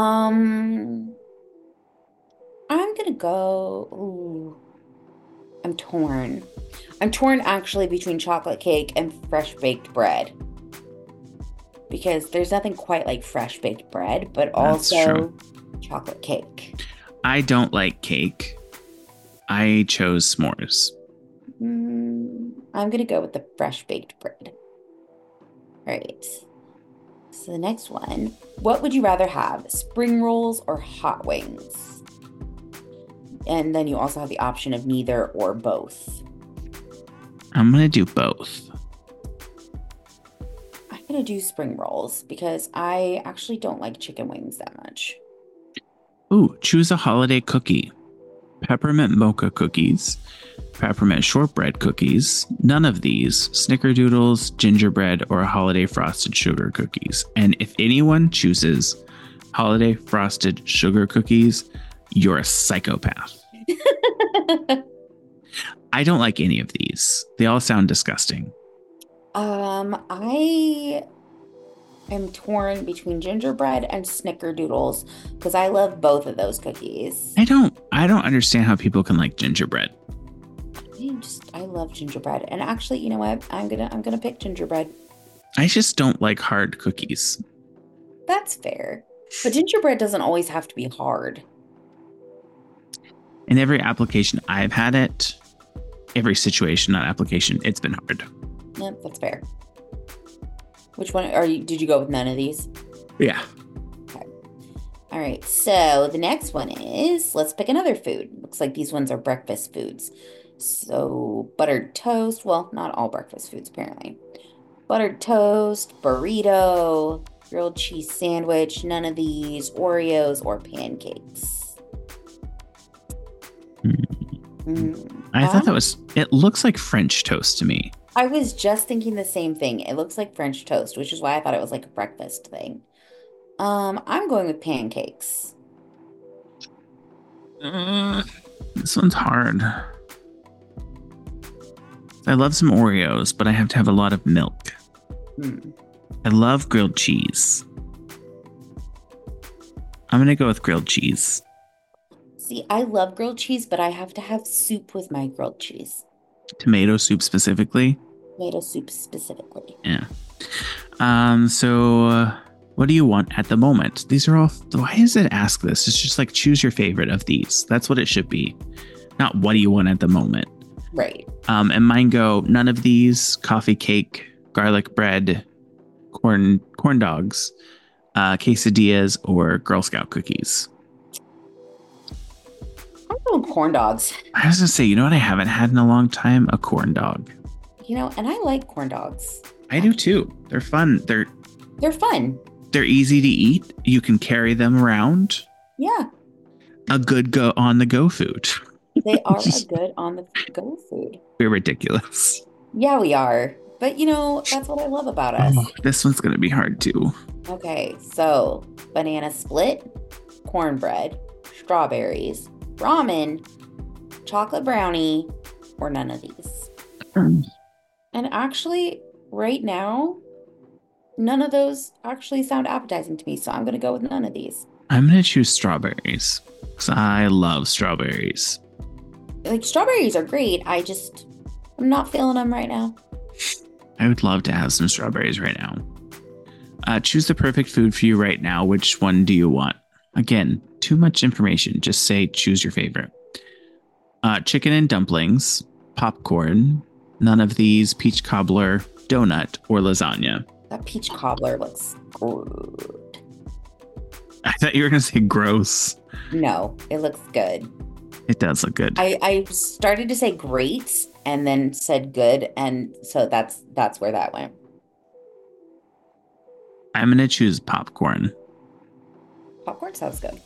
I'm gonna go. Ooh, I'm torn. I'm torn actually between chocolate cake and fresh baked bread. Because there's nothing quite like fresh baked bread, but also chocolate cake. I don't like cake. I chose s'mores. I'm going to go with the fresh baked bread. All right. So the next one. What would you rather have? Spring rolls or hot wings? And then you also have the option of neither or both. I'm going to do both. I'm going to do spring rolls because I actually don't like chicken wings that much. Ooh, choose a holiday cookie. Peppermint mocha cookies, peppermint shortbread cookies, none of these, snickerdoodles, gingerbread, or holiday frosted sugar cookies. And if anyone chooses holiday frosted sugar cookies, you're a psychopath. I don't like any of these. They all sound disgusting. I am torn between gingerbread and snickerdoodles because I love both of those cookies. I don't understand how people can like gingerbread. I love gingerbread. And actually, you know what? I'm gonna pick gingerbread. I just don't like hard cookies. That's fair. But gingerbread doesn't always have to be hard. In every application I've had it, every situation, not application, it's been hard. Yep, that's fair. Which one are you? Did you go with none of these? Yeah. Okay. All right. So the next one is let's pick another food. Looks like these ones are breakfast foods. So buttered toast. Well, not all breakfast foods, apparently. Buttered toast, burrito, grilled cheese sandwich, none of these, Oreos, or pancakes. I thought it looks like French toast to me. I was just thinking the same thing. It looks like French toast, which is why I thought it was like a breakfast thing. I'm going with pancakes. This one's hard. I love some Oreos, but I have to have a lot of milk. I love grilled cheese. I'm going to go with grilled cheese. See, I love grilled cheese, but I have to have soup with my grilled cheese. Tomato soup specifically? Tomato soup specifically. Yeah. So what do you want at the moment? These are all, why does it ask this? It's just like choose your favorite of these. That's what it should be. Not what do you want at the moment. Right. And mine go none of these, coffee cake, garlic bread, corn dogs, quesadillas, or Girl Scout cookies. I'm going corn dogs. I was gonna say, you know what I haven't had in a long time? A corn dog. You know, and I like corn dogs. I do too. They're fun. They're fun. They're easy to eat. You can carry them around. Yeah. A good on the go food. They are a good on the go food. We're ridiculous. Yeah, we are. But you know, that's what I love about us. Oh, this one's gonna be hard too. Okay, so banana split, cornbread, strawberries, ramen, chocolate brownie, or none of these. And actually, right now, none of those actually sound appetizing to me, so I'm going to go with none of these. I'm going to choose strawberries because I love strawberries. Like, strawberries are great. I'm not feeling them right now. I would love to have some strawberries right now. Choose the perfect food for you right now. Which one do you want? Again, too much information. Just say choose your favorite. Chicken and dumplings, popcorn, none of these, peach cobbler, donut, or lasagna. That peach cobbler looks good. I thought you were going to say gross. No, it looks good. It does look good. I started to say great and then said good. And so that's where that went. I'm going to choose popcorn. Popcorn sounds good.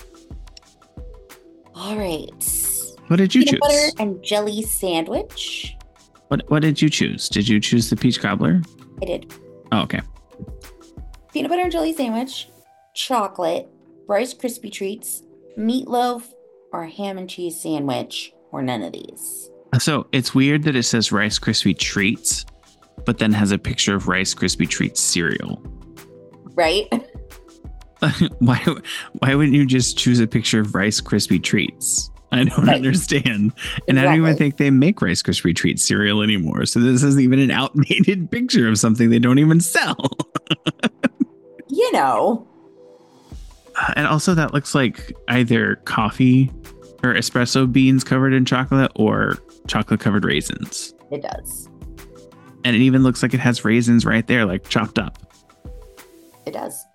All right. What did you choose? Peanut butter and jelly sandwich. What did you choose? Did you choose the peach cobbler? I did. Oh, okay. Peanut butter and jelly sandwich, chocolate, Rice Krispie treats, meatloaf, or ham and cheese sandwich, or none of these. So it's weird that it says Rice Krispie treats, but then has a picture of Rice Krispie treats cereal. Right? Why wouldn't you just choose a picture of Rice Krispie treats? I don't understand. And I don't even think they make Rice Krispie treats cereal anymore. So this isn't even an outdated picture of something they don't even sell. You know. And also that looks like either coffee or espresso beans covered in chocolate or chocolate covered raisins. It does. And it even looks like it has raisins right there, like chopped up. It does.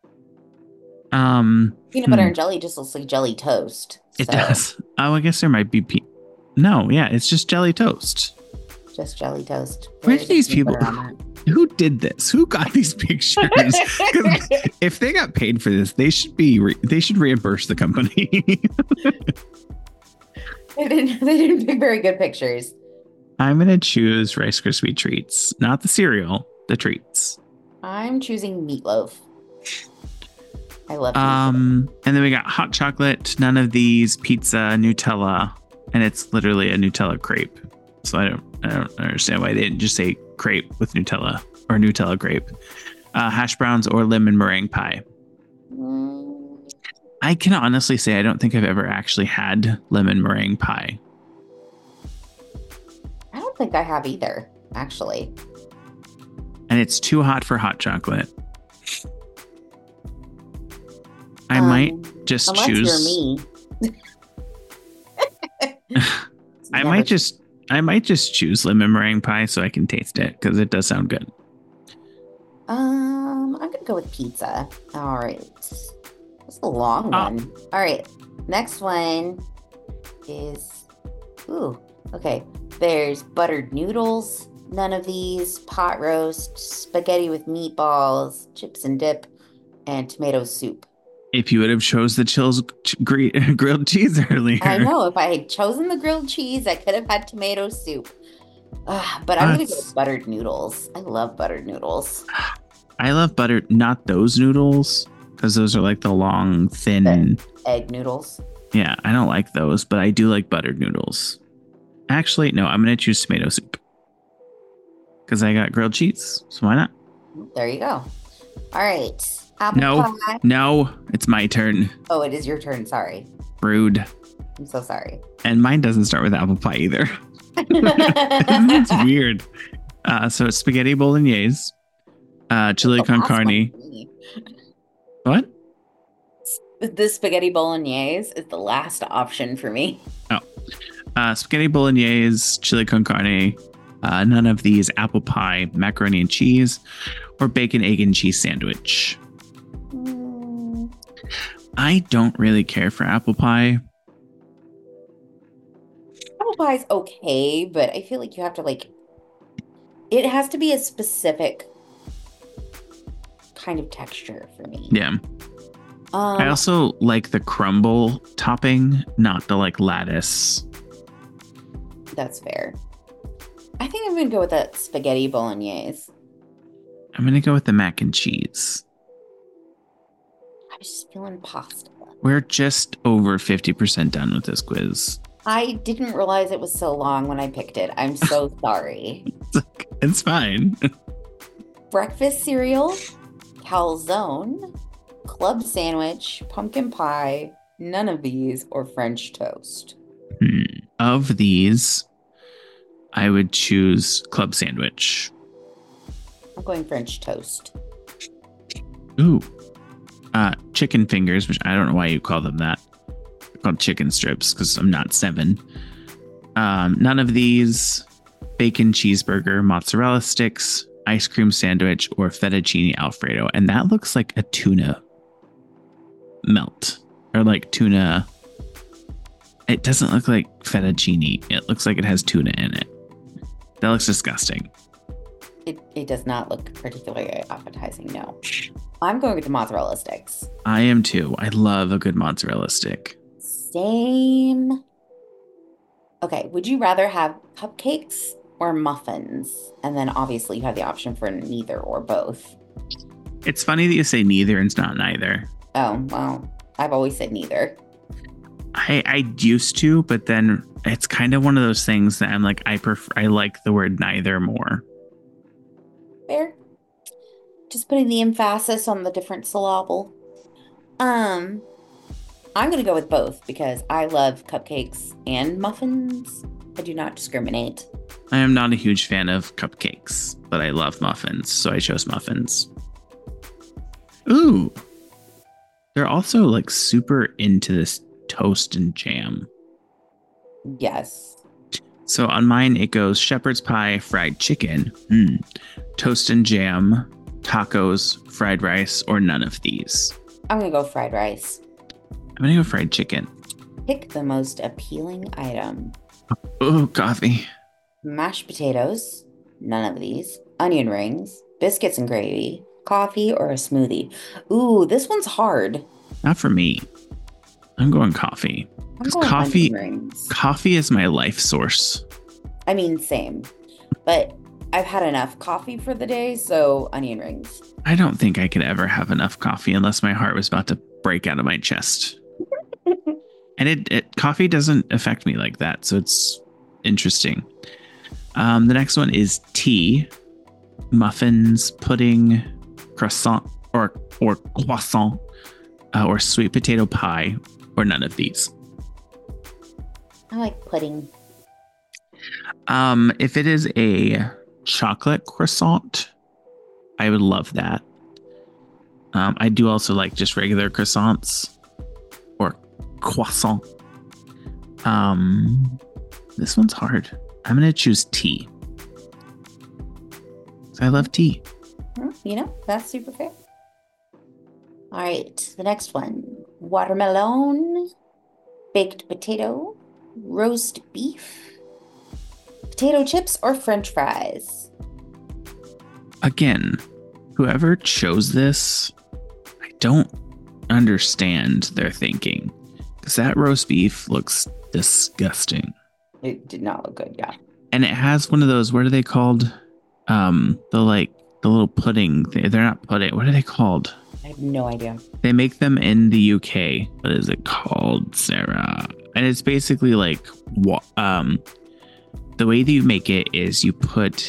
Peanut butter and jelly just looks like jelly toast. It does. Oh, I guess there might be. No, yeah, it's just jelly toast. Just jelly toast. Where did these people? Who did this? Who got these pictures? If they got paid for this, they should reimburse the company. They didn't pick very good pictures. I'm gonna choose Rice Krispie treats, not the cereal, the treats. I'm choosing meatloaf. I love meatloaf. And then we got hot chocolate, none of these, pizza, Nutella, and it's literally a Nutella crepe. So I don't understand why they didn't just say crepe with Nutella or Nutella crepe. Hash browns or lemon meringue pie. I can honestly say I don't think I've ever actually had lemon meringue pie. I don't think I have either, actually. And it's too hot for hot chocolate. I might just unless choose. You're me. I might just choose lemon meringue pie so I can taste it because it does sound good. I'm gonna go with pizza. All right. That's a long one. All right. Next one is okay. There's buttered noodles. None of these. Pot roast, spaghetti with meatballs, chips and dip, and tomato soup. If you would have chose the Chills grilled cheese earlier. I know. If I had chosen the grilled cheese, I could have had tomato soup. But I'm going to go with buttered noodles. I love buttered noodles. I love buttered, not those noodles, because those are like the long, thin egg noodles. Yeah, I don't like those, but I do like buttered noodles. Actually, no, I'm going to choose tomato soup because I got grilled cheese. So why not? There you go. All right. Apple pie. No, it's my turn. Oh, it is your turn. Sorry. Rude. I'm so sorry. And mine doesn't start with apple pie either. It's weird. So it's spaghetti bolognese, chili con carne. What? The spaghetti bolognese is the last option for me. Oh, spaghetti bolognese, chili con carne. None of these. Apple pie, macaroni and cheese, or bacon, egg, and cheese sandwich. I don't really care for apple pie. Apple pie is okay, but I feel like you have to it has to be a specific kind of texture for me. Yeah. I also like the crumble topping, not the lattice. That's fair. I think I'm going to go with that spaghetti bolognese. I'm going to go with the mac and cheese. I was just feeling pasta. We're just over 50% done with this quiz. I didn't realize it was so long when I picked it. I'm so sorry. It's fine. Breakfast cereal, calzone, club sandwich, pumpkin pie, none of these, or French toast. Of these, I would choose club sandwich. I'm going French toast. Ooh. Chicken fingers, which I don't know why you call them that. They're called chicken strips because I'm not 7. None of these. Bacon cheeseburger, mozzarella sticks, ice cream sandwich, or fettuccine alfredo. And that looks like a tuna melt. Or like tuna. It doesn't look like fettuccine. It looks like it has tuna in it. That looks disgusting. It does not look particularly appetizing, no. I'm going with the mozzarella sticks. I am too. I love a good mozzarella stick. Same. Okay, would you rather have cupcakes or muffins? And then obviously you have the option for neither or both. It's funny that you say neither and it's not neither. Oh, well, I've always said neither. I used to, but then it's kind of one of those things that I'm like, I like the word neither more. Fair. Just putting the emphasis on the different syllable. I'm going to go with both because I love cupcakes and muffins. I do not discriminate. I am not a huge fan of cupcakes, but I love muffins, so I chose muffins. Ooh. They're also super into this toast and jam. Yes. So on mine, it goes shepherd's pie, fried chicken, toast and jam, tacos, fried rice, or none of these. I'm going to go fried rice. I'm going to go fried chicken. Pick the most appealing item. Oh, coffee. Mashed potatoes, none of these. Onion rings, biscuits and gravy, coffee, or a smoothie. Ooh, this one's hard. Not for me. I'm going coffee. I'm going onion rings. Coffee is my life source. I mean, same. But I've had enough coffee for the day, so onion rings. I don't think I could ever have enough coffee unless my heart was about to break out of my chest. And coffee doesn't affect me like that, so it's interesting. The next one is tea, muffins, pudding, croissant or croissant, or sweet potato pie, or none of these. I like pudding. If it is a chocolate croissant, I would love that. I do also like just regular croissants or croissant. This one's hard. I'm going to choose tea. I love tea. You know, that's super fair. All right, the next one. Watermelon, baked potato, roast beef, potato chips, or French fries. Again, whoever chose this, I don't understand their thinking. Because that roast beef looks disgusting. It did not look good, yeah. And it has one of those, what are they called? The little pudding. They're not pudding. What are they called? I have no idea. They make them in the UK. What is it called, Sarah? And it's basically like, the way that you make it is you put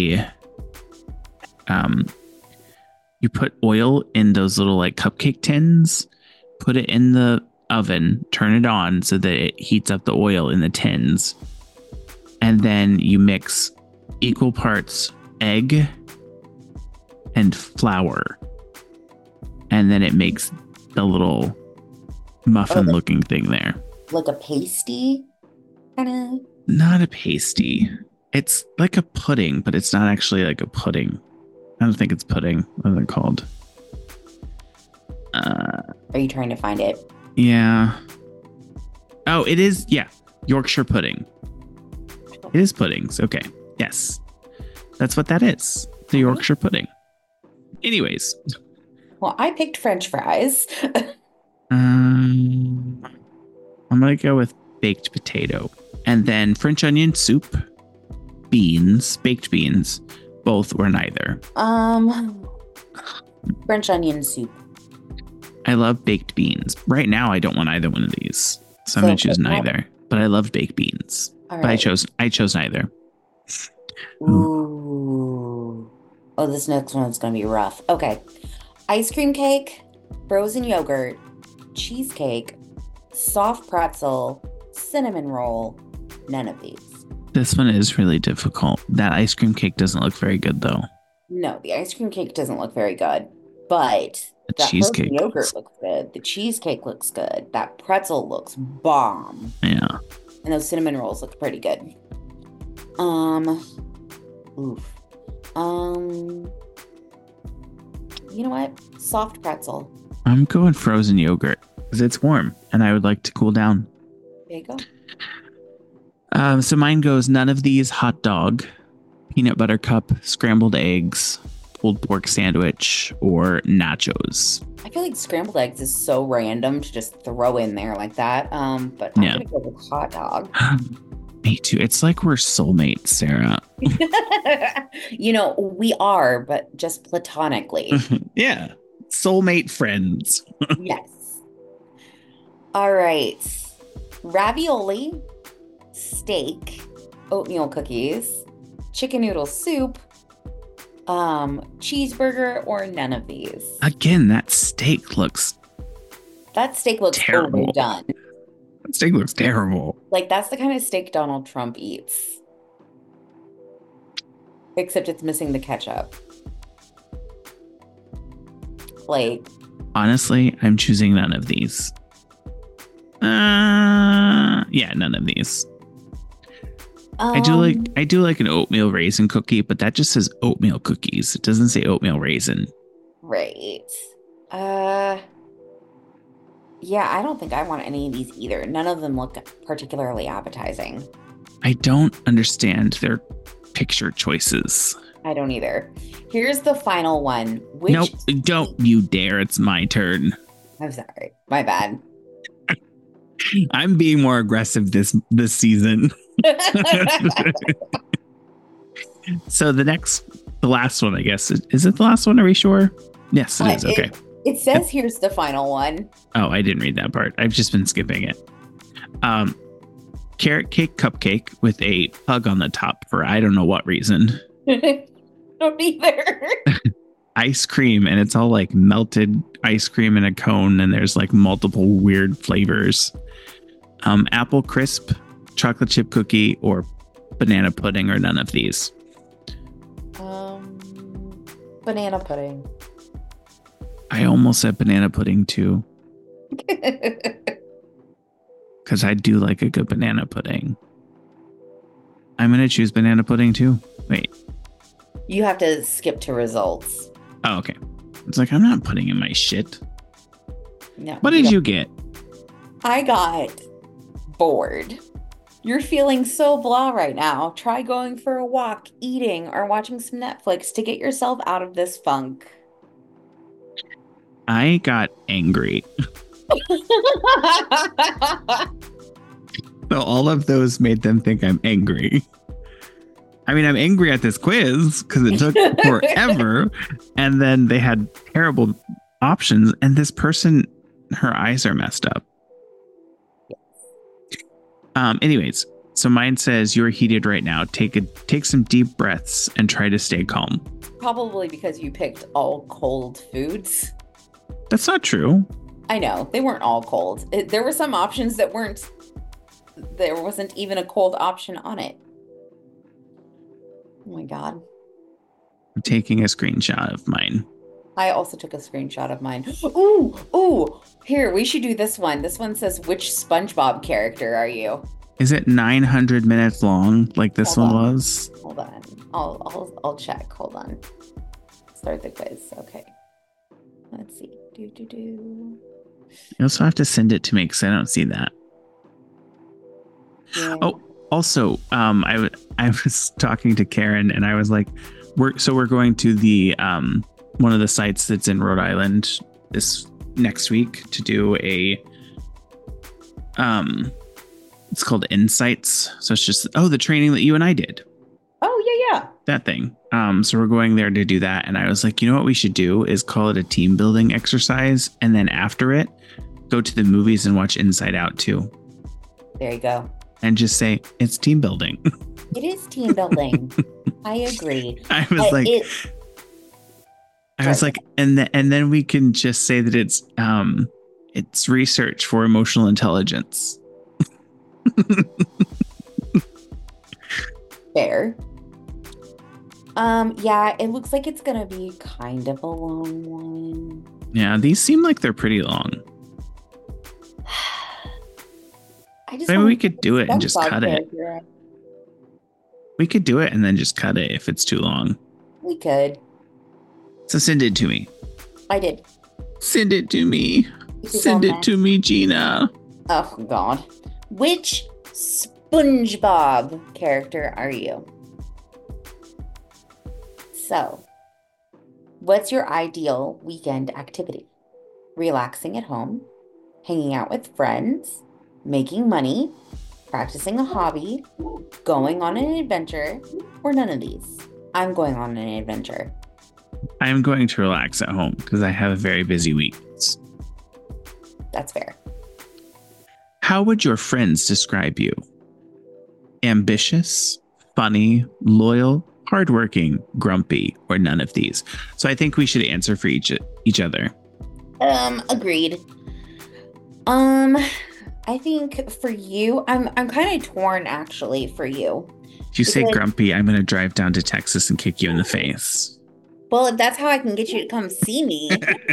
oil in those little like cupcake tins, put it in the oven, turn it on so that it heats up the oil in the tins. And then you mix equal parts egg and flour. And then it makes the little muffin looking thing there. Like a pasty, kind of? Not a pasty. It's like a pudding, but it's not actually like a pudding. I don't think it's pudding. What is it called? Are you trying to find it? Yeah. Oh, it is. Yeah. Yorkshire pudding. It is puddings. Okay. Yes. That's what that is. The Yorkshire pudding. Anyways. Well, I picked French fries. I'm going to go with baked potato. And then French onion soup, beans, baked beans. Both were neither. French onion soup. I love baked beans. Right now, I don't want either one of these. So I'm going to choose neither. But I love baked beans. All right. But I chose neither. Ooh. Oh, this next one's going to be rough. Okay. Ice cream cake, frozen yogurt, cheesecake, soft pretzel, cinnamon roll, none of these. This one is really difficult. That ice cream cake doesn't look very good, though. No, the ice cream cake doesn't look very good, but The that cheesecake frozen yogurt looks good. The cheesecake looks good. That pretzel looks bomb. Yeah. And those cinnamon rolls look pretty good. Oof. You know what? Soft pretzel. I'm going frozen yogurt because it's warm and I would like to cool down. There you go. So mine goes none of these: hot dog, peanut butter cup, scrambled eggs, pulled pork sandwich, or nachos. I feel like scrambled eggs is so random to just throw in there like that. But I'm gonna go with hot dog. Me too. It's like we're soulmates, Sarah. You know, we are, but just platonically. Yeah. Soulmate friends. Yes. All right. Ravioli, steak, oatmeal cookies, chicken noodle soup, cheeseburger, or none of these. Again, that steak looks terrible. Overdone. That steak looks terrible. Like, that's the kind of steak Donald Trump eats. Except it's missing the ketchup. Like, honestly, I'm choosing none of these. Yeah, none of these. I do like an oatmeal raisin cookie, but that just says oatmeal cookies. It doesn't say oatmeal raisin. Right. Yeah, I don't think I want any of these either. None of them look particularly appetizing. I don't understand their picture choices. I don't either. Here's the final one. Nope, don't you dare. It's my turn. I'm sorry. My bad. I'm being more aggressive this season. So the last one, I guess. Is it the last one? Are we sure? Yes, it is. Okay. It says here's the final one. Oh, I didn't read that part. I've just been skipping it. Um, carrot cake cupcake with a pug on the top for I don't know what reason. Don't either. Ice cream, and it's all like melted ice cream in a cone, and there's like multiple weird flavors. Apple crisp, chocolate chip cookie, or banana pudding, or none of these. Banana pudding. I almost said banana pudding too, because I do like a good banana pudding. I'm gonna choose banana pudding too. Wait. You have to skip to results. Oh, okay. It's like, I'm not putting in my shit. No. What did you get? I got bored. You're feeling so blah right now. Try going for a walk, eating, or watching some Netflix to get yourself out of this funk. I got angry. So all of those made them think I'm angry. I mean, I'm angry at this quiz because it took forever. And then they had terrible options. And this person, her eyes are messed up. Anyways, so mine says you're heated right now. Take some deep breaths and try to stay calm. Probably because you picked all cold foods. That's not true. I know. They weren't all cold. There were some options that weren't. There wasn't even a cold option on it. Oh my God. I'm taking a screenshot of mine. I also took a screenshot of mine. Ooh. Here, we should do this one. This one says, which SpongeBob character are you? Is it 900 minutes long like this Hold one on. was? Hold on. I'll check. Hold on. Start the quiz. Okay. Let's see. Do. You also have to send it to me because I don't see that. Yeah. Oh, also, I was talking to Karen and I was like, we're going to the one of the sites that's in Rhode Island this next week to do a it's called Insights. So it's just the training that you and I did. Oh yeah. That thing. So we're going there to do that. And I was like, you know what we should do is call it a team building exercise. And then after it, go to the movies and watch Inside Out too. There you go. And just say it's team building. It is team building. I agree. I was like, and then we can just say that it's research for emotional intelligence. Fair. Yeah, it looks like it's gonna be kind of a long one. Yeah, these seem like they're pretty long. Maybe we could do it and just cut it. We could do it and then just cut it if it's too long. We could. So send it to me. I did. Send it to me. Send it to me, Gina. Oh, God. Which SpongeBob character are you? So, what's your ideal weekend activity? Relaxing at home, hanging out with friends, making money, practicing a hobby, going on an adventure, or none of these? I'm going on an adventure. I'm going to relax at home because I have a very busy week. That's fair. How would your friends describe you? Ambitious, funny, loyal, hardworking, grumpy, or none of these? So I think we should answer for each other. Agreed. I think for you, I'm kind of torn actually for you. If you say grumpy, I'm going to drive down to Texas and kick you in the face. Well, if that's how I can get you to come see me.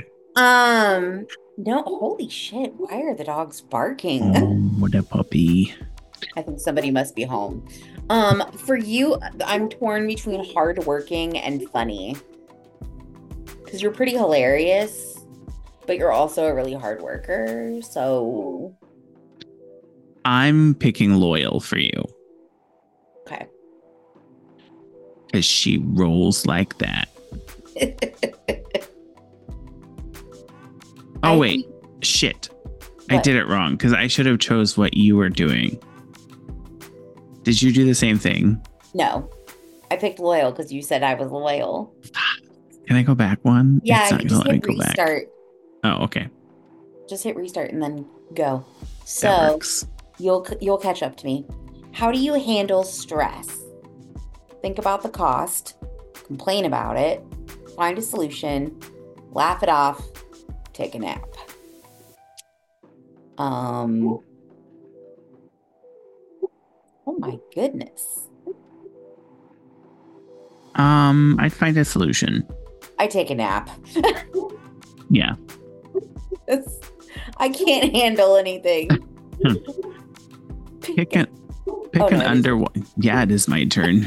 No, holy shit. Why are the dogs barking? Oh, what a puppy. I think somebody must be home. For you, I'm torn between hardworking and funny. Because you're pretty hilarious, but you're also a really hard worker. So I'm picking loyal for you. Okay. Because she rolls like that. Oh, wait. Shit. What? I did it wrong because I should have chose what you were doing. Did you do the same thing? No. I picked loyal because you said I was loyal. Can I go back one? Yeah, you just hit restart. Oh, okay. Just hit restart and then go. So You'll catch up to me. How do you handle stress? Think about the cost, complain about it, find a solution, laugh it off, take a nap. Oh my goodness. I'd find a solution. I take a nap. Yeah. I can't handle anything. Pick an underwater. Yeah, it is my turn.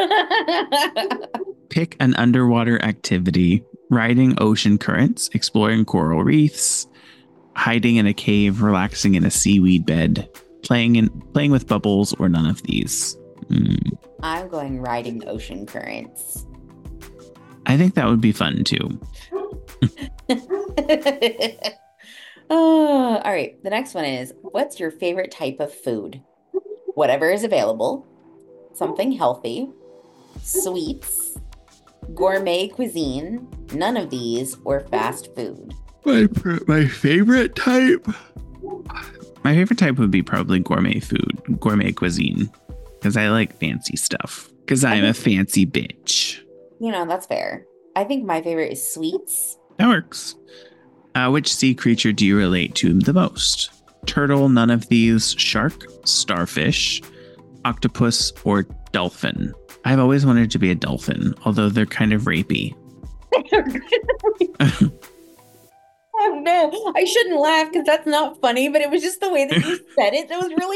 Pick an underwater activity: riding ocean currents, exploring coral reefs, hiding in a cave, relaxing in a seaweed bed, playing with bubbles, or none of these. I'm going riding ocean currents. I think that would be fun too. All right. The next one is, what's your favorite type of food? Whatever is available, something healthy, sweets, gourmet cuisine, none of these, or fast food. My favorite type? My favorite type would be probably gourmet food, gourmet cuisine, because I like fancy stuff, because I'm a fancy bitch. That's fair. I think my favorite is sweets. That works. Which sea creature do you relate to the most? Turtle, none of these, shark, starfish, octopus, or dolphin? I've always wanted to be a dolphin, although they're kind of rapey. Oh no, I shouldn't laugh because that's not funny, but it was just the way that you said it that was really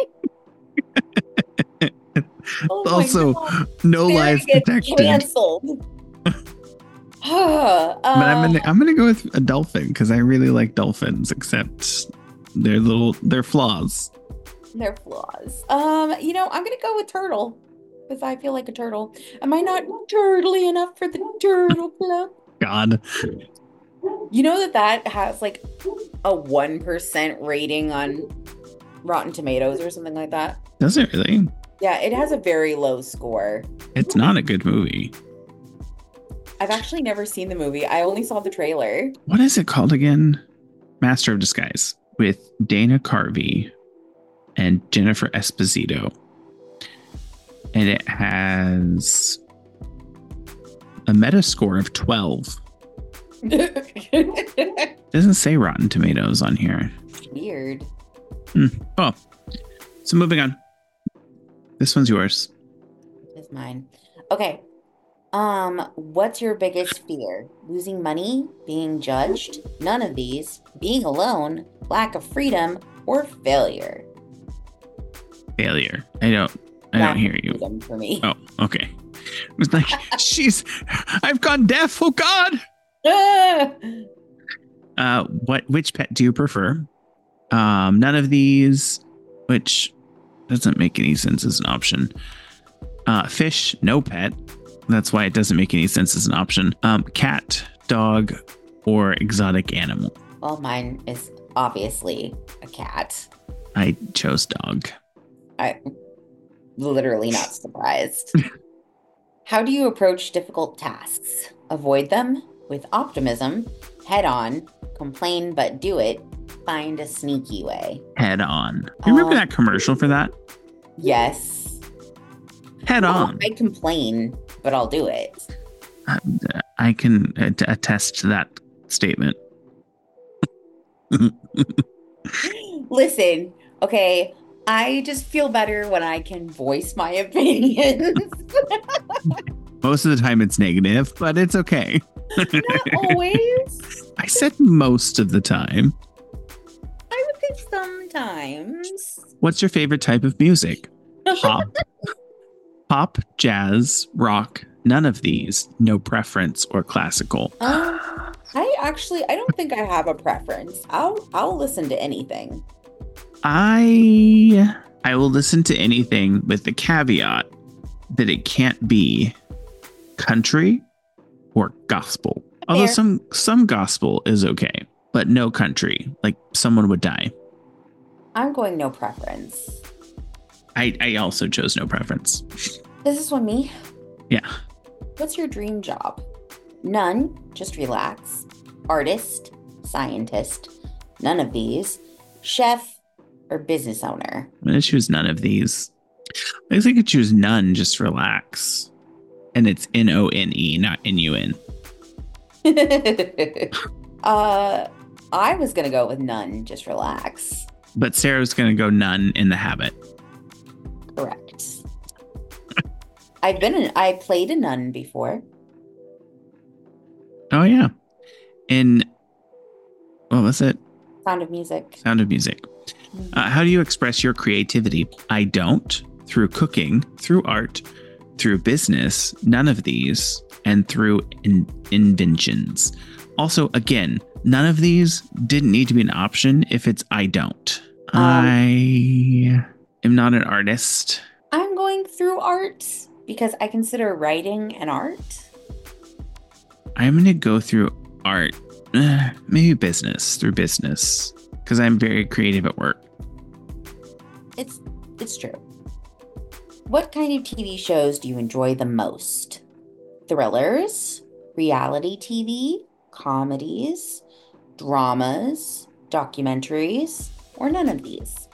funny. Oh also, no lies detected. Canceled. But I'm gonna go with a dolphin because I really like dolphins, except their flaws. Their flaws. I'm gonna go with turtle because I feel like a turtle. Am I not turtly enough for the turtle club? God. You know that has like a 1% rating on Rotten Tomatoes or something like that? Does it really? Yeah, it has a very low score. It's not a good movie. I've actually never seen the movie. I only saw the trailer. What is it called again? Master of Disguise with Dana Carvey and Jennifer Esposito. And it has a Metascore of 12. Doesn't say Rotten Tomatoes on here. Weird. Oh, so moving on. This one's yours. It's mine. Okay. What's your biggest fear? Losing money, being judged, none of these, being alone, lack of freedom, or failure? Failure. I don't hear you. For me. Oh, okay. It was like, I've gone deaf. Oh God. Which pet do you prefer? None of these, which doesn't make any sense as an option. Fish, no pet. That's why it doesn't make any sense as an option. Cat, dog, or exotic animal. Well, mine is obviously a cat. I chose dog. I'm literally not surprised. How do you approach difficult tasks? Avoid them with optimism, head on, complain but do it, find a sneaky way. Head on. You remember that commercial for that? Yes. Head on. I complain, but I'll do it. I can attest to that statement. Listen, okay, I just feel better when I can voice my opinions. Most of the time it's negative, but it's okay. Not always. I said most of the time. I would say sometimes. What's your favorite type of music? Pop, jazz, rock, none of these, no preference, or classical. I don't think I have a preference. I'll listen to anything. I will listen to anything with the caveat that it can't be country or gospel. Although some gospel is okay, but no country. Like someone would die. I'm going no preference. I also chose no preference. Is this one me? Yeah. What's your dream job? None, just relax. Artist, scientist, none of these. Chef, or business owner? I'm going to choose none of these. I guess I could choose none, just relax. And it's None, not Nun. I was gonna go with none, just relax. But Sarah was going to go none in the habit. Correct. I played a nun before. Oh, yeah. In, what was it? Sound of Music. Sound of Music. How do you express your creativity? I don't. Through cooking, through art, through business, none of these, and through inventions. Also, again, none of these didn't need to be an option if it's I don't. I am not an artist. I'm going through art because I consider writing an art. I'm going to go through art. Maybe business, through business, because I'm very creative at work. It's true. What kind of TV shows do you enjoy the most? Thrillers, reality TV, comedies, dramas, documentaries, or none of these?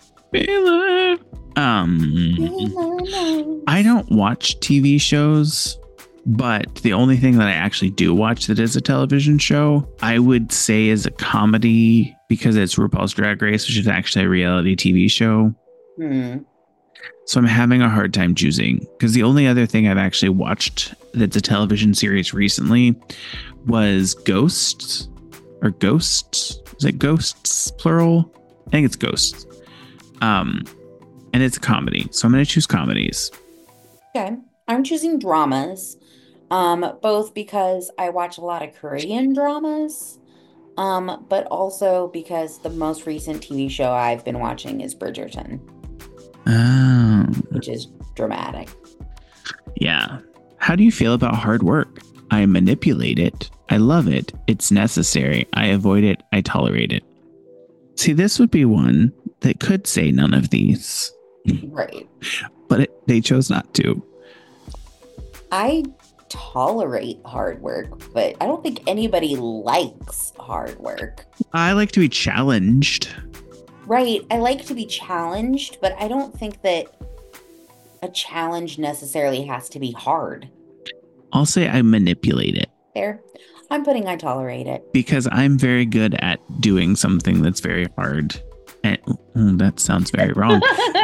I don't watch TV shows, but the only thing that I actually do watch that is a television show, I would say is a comedy, because it's RuPaul's Drag Race, which is actually a reality TV show. So I'm having a hard time choosing, because the only other thing I've actually watched that's a television series recently was Ghosts, or Ghosts. Is it Ghosts plural? I think it's Ghosts. And it's a comedy, so I'm going to choose comedies. Okay, I'm choosing dramas, both because I watch a lot of Korean dramas, but also because the most recent TV show I've been watching is Bridgerton. Oh. Which is dramatic. Yeah. How do you feel about hard work? I manipulate it. I love it. It's necessary. I avoid it. I tolerate it. See, this would be one that could say none of these. Right. But they chose not to. I tolerate hard work, but I don't think anybody likes hard work. I like to be challenged. Right. I like to be challenged, but I don't think that a challenge necessarily has to be hard. I'll say I manipulate it. There. I'm putting I tolerate it. Because I'm very good at doing something that's very hard. And that sounds very wrong.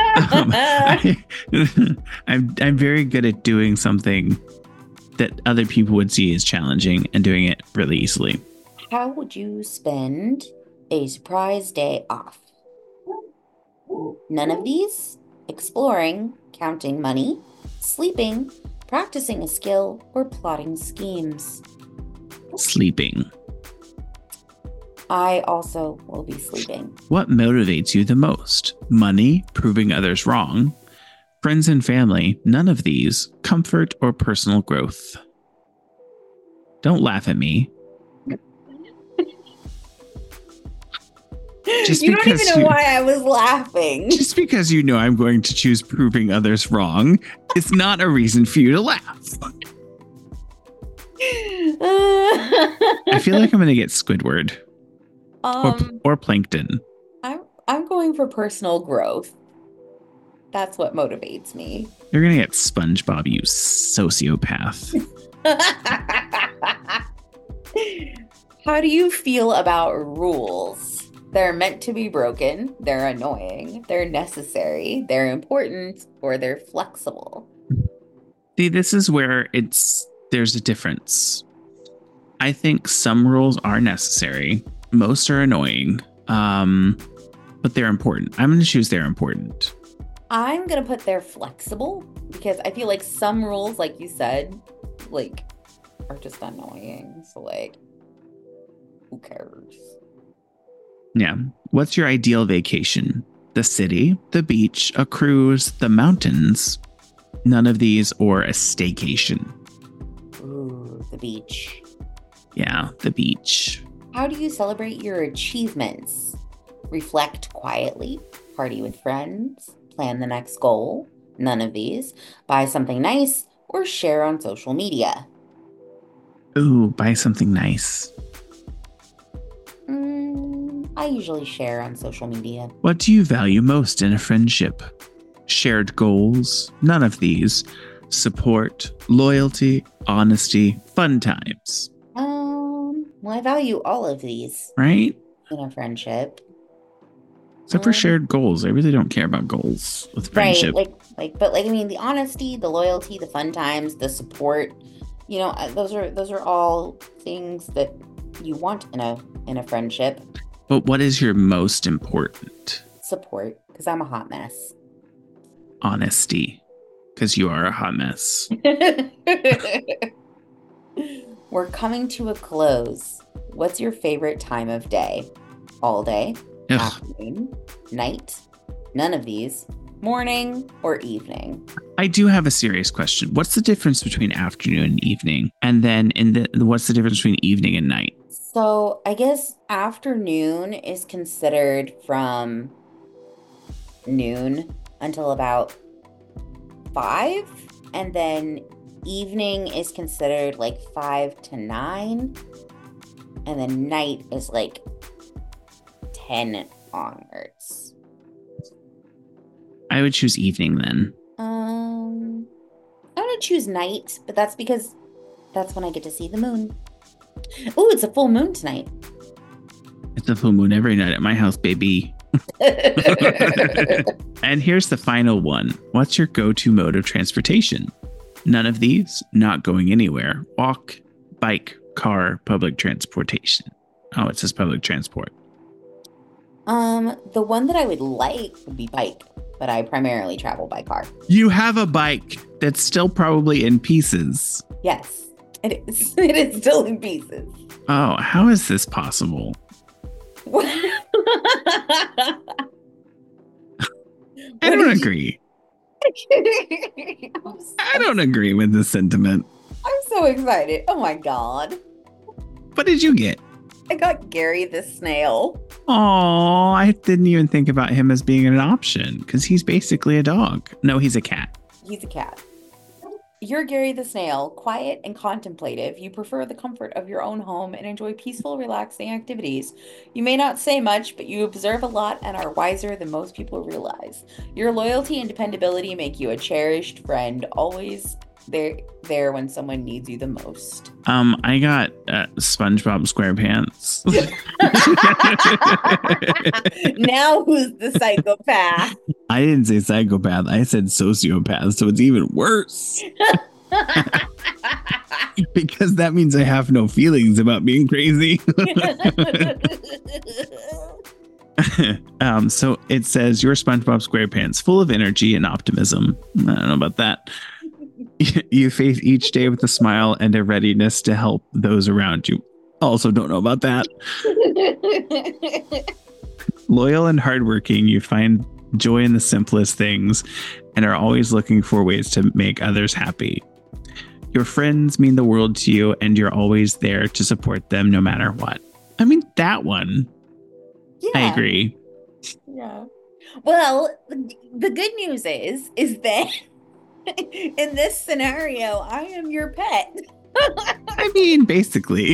I'm very good at doing something that other people would see as challenging and doing it really easily. How would you spend a surprise day off? None of these? Exploring, counting money, sleeping, practicing a skill, or plotting schemes? Sleeping. I also will be sleeping. What motivates you the most? Money, proving others wrong, friends and family, none of these, comfort or personal growth. Don't laugh at me. You don't even know why I was laughing. Just because you know I'm going to choose proving others wrong, it's not a reason for you to laugh. I feel like I'm going to get Squidward. Or Plankton. I'm going for personal growth. That's what motivates me. You're going to get SpongeBob, you sociopath. How do you feel about rules? They're meant to be broken. They're annoying. They're necessary. They're important, or they're flexible. See, this is where there's a difference. I think some rules are necessary. Most are annoying, but they're important. I'm going to choose they're important. I'm going to put they're flexible because I feel like some rules, like you said, are just annoying. So, who cares? Yeah. What's your ideal vacation? The city, the beach, a cruise, the mountains, none of these, or a staycation? Ooh, the beach. Yeah, the beach. How do you celebrate your achievements? Reflect quietly, party with friends, plan the next goal, none of these, buy something nice, or share on social media? Ooh, buy something nice. I usually share on social media. What do you value most in a friendship? Shared goals? None of these. Support, loyalty, honesty, fun times. Well, I value all of these Right? in a friendship. Except for shared goals. I really don't care about goals with friendship. Right. But I mean, the honesty, the loyalty, the fun times, the support, those are all things that you want in a friendship. But what is your most important? Support, because I'm a hot mess. Honesty, because you are a hot mess. We're coming to a close. What's your favorite time of day? All day, afternoon, night, none of these, morning, or evening? I do have a serious question. What's the difference between afternoon and evening? And then what's the difference between evening and night? So I guess afternoon is considered from noon until about 5, and then evening is considered like 5 to 9, and then night is like 10 onwards. I would choose evening then. I'm gonna choose night, but that's because that's when I get to see the moon. Oh, it's a full moon tonight. It's a full moon every night at my house, baby. And here's the final one. What's your go-to mode of transportation? None of these, not going anywhere. Walk, bike, car, public transportation. Oh, it says public transport. The one that I would like would be bike, but I primarily travel by car. You have a bike that's still probably in pieces. Yes, it is. It is still in pieces. Oh, how is this possible? I don't agree. I don't agree with this sentiment. I'm so excited. Oh my God. What did you get? I got Gary the snail. Oh, I didn't even think about him as being an option because he's basically a dog. No, he's a cat. He's a cat. You're Gary the snail, quiet and contemplative. You prefer the comfort of your own home and enjoy peaceful, relaxing activities. You may not say much, but you observe a lot and are wiser than most people realize. Your loyalty and dependability make you a cherished friend, always there when someone needs you the most. I got SpongeBob SquarePants. Now who's the psychopath? I didn't say psychopath. I said sociopath, so it's even worse. Because that means I have no feelings about being crazy. So it says you're SpongeBob SquarePants, full of energy and optimism. I don't know about that. You face each day with a smile and a readiness to help those around you. Also don't know about that. Loyal and hardworking, you find joy in the simplest things and are always looking for ways to make others happy. Your friends mean the world to you and you're always there to support them no matter what. I mean, that one. Yeah. I agree. Yeah. Well, the good news is that in this scenario, I am your pet. I mean, basically.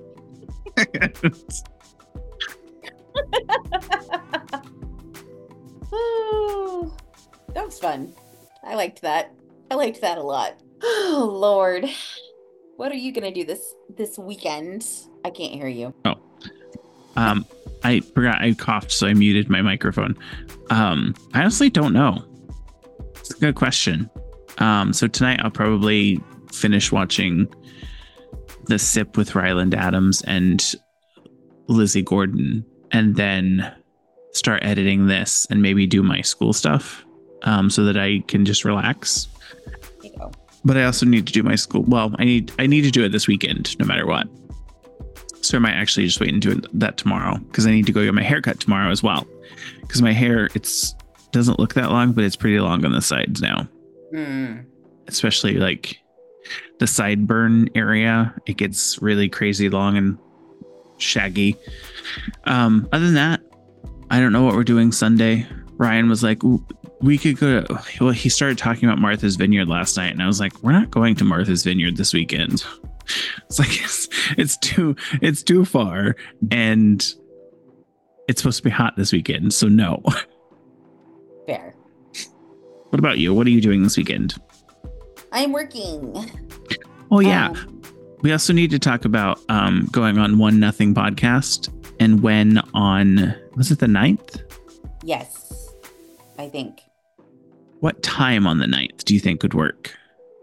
Oh, that was fun. I liked that. I liked that a lot. Oh, Lord. What are you going to do this weekend? I can't hear you. Oh. I forgot I coughed, so I muted my microphone. I honestly don't know. It's a good question. So tonight I'll probably finish watching The Sip with Ryland Adams and Lizzie Gordon, and then start editing this and maybe do my school stuff, so that I can just relax. There you go. But I also need to do my school. Well, I need to do it this weekend, no matter what. So I might actually just wait and do that tomorrow, because I need to go get my hair cut tomorrow as well. Because my hair, doesn't look that long, but it's pretty long on the sides now. Especially like the sideburn area, it gets really crazy long and shaggy. Other than that, I don't know what we're doing Sunday. Ryan was like, we could go to, well, he started talking about Martha's Vineyard last night, and I was like, we're not going to Martha's Vineyard this weekend. It's like it's too far, and it's supposed to be hot this weekend, so no. Fair. What about you? What are you doing this weekend? I'm working. Oh, yeah. We also need to talk about going on 1-0 podcast and when on, was it the 9th? Yes, I think. What time on the 9th do you think would work?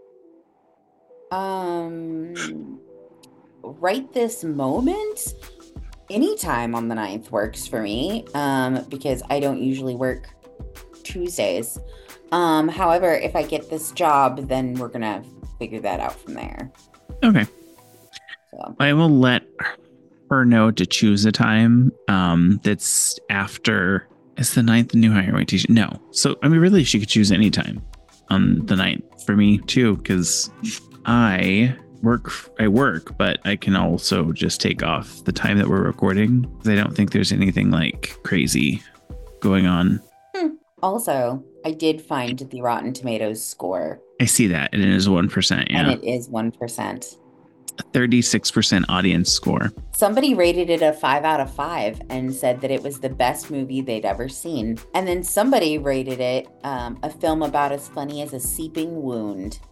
Right this moment, anytime on the 9th works for me, because I don't usually work Tuesdays. However, if I get this job, then we're gonna figure that out from there. Okay. So I will let her know to choose a time that's after. Is the 9th the new hire orientation? No. So, I mean, really, she could choose any time on the 9th for me, too, because I work, but I can also just take off the time that we're recording because I don't think there's anything like crazy going on. Also, I did find the Rotten Tomatoes score. I see that, and it is 1%. Yeah, and it is 1%. A 36% audience score. Somebody rated it a 5 out of 5 and said that it was the best movie they'd ever seen. And then somebody rated it a film about as funny as a seeping wound.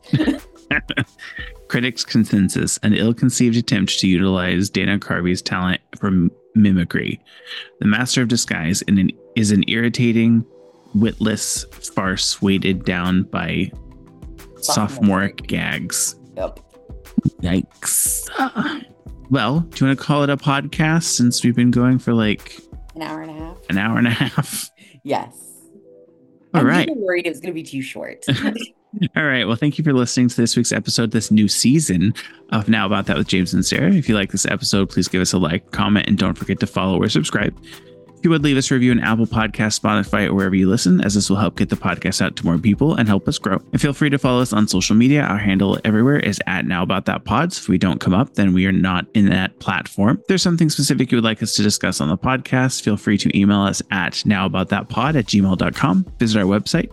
Critics' consensus: an ill-conceived attempt to utilize Dana Carvey's talent for mimicry. The Master of Disguise is an irritating, witless farce weighted down by sophomoric gags. Yep. Yikes. Well, do you want to call it a podcast since we've been going for like an hour and a half? An hour and a half. Yes. All right. I was worried it was going to be too short. All right. Well, thank you for listening to this week's episode, this new season of Now About That with James and Sarah. If you like this episode, please give us a like, comment, and don't forget to follow or subscribe. If you would leave us a review on Apple Podcasts, Spotify, or wherever you listen, as this will help get the podcast out to more people and help us grow. And feel free to follow us on social media. Our handle everywhere is @NowAboutThatPod. So if we don't come up, then we are not in that platform. If there's something specific you would like us to discuss on the podcast, feel free to email us at nowaboutthatpod@gmail.com. Visit our website,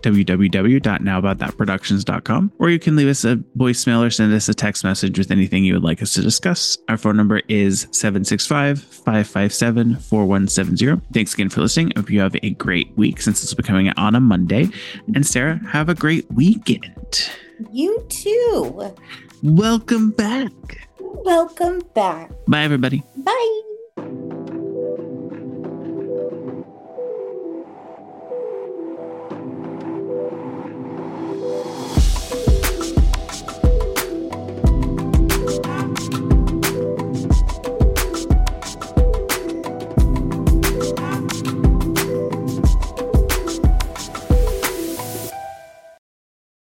www.nowaboutthatproductions.com, or you can leave us a voicemail or send us a text message with anything you would like us to discuss. Our phone number is 765-557-4170. Thanks again for listening. I hope you have a great week since it's becoming on a Monday. And Sarah, have a great weekend. You too. Welcome back. Welcome back. Bye, everybody. Bye.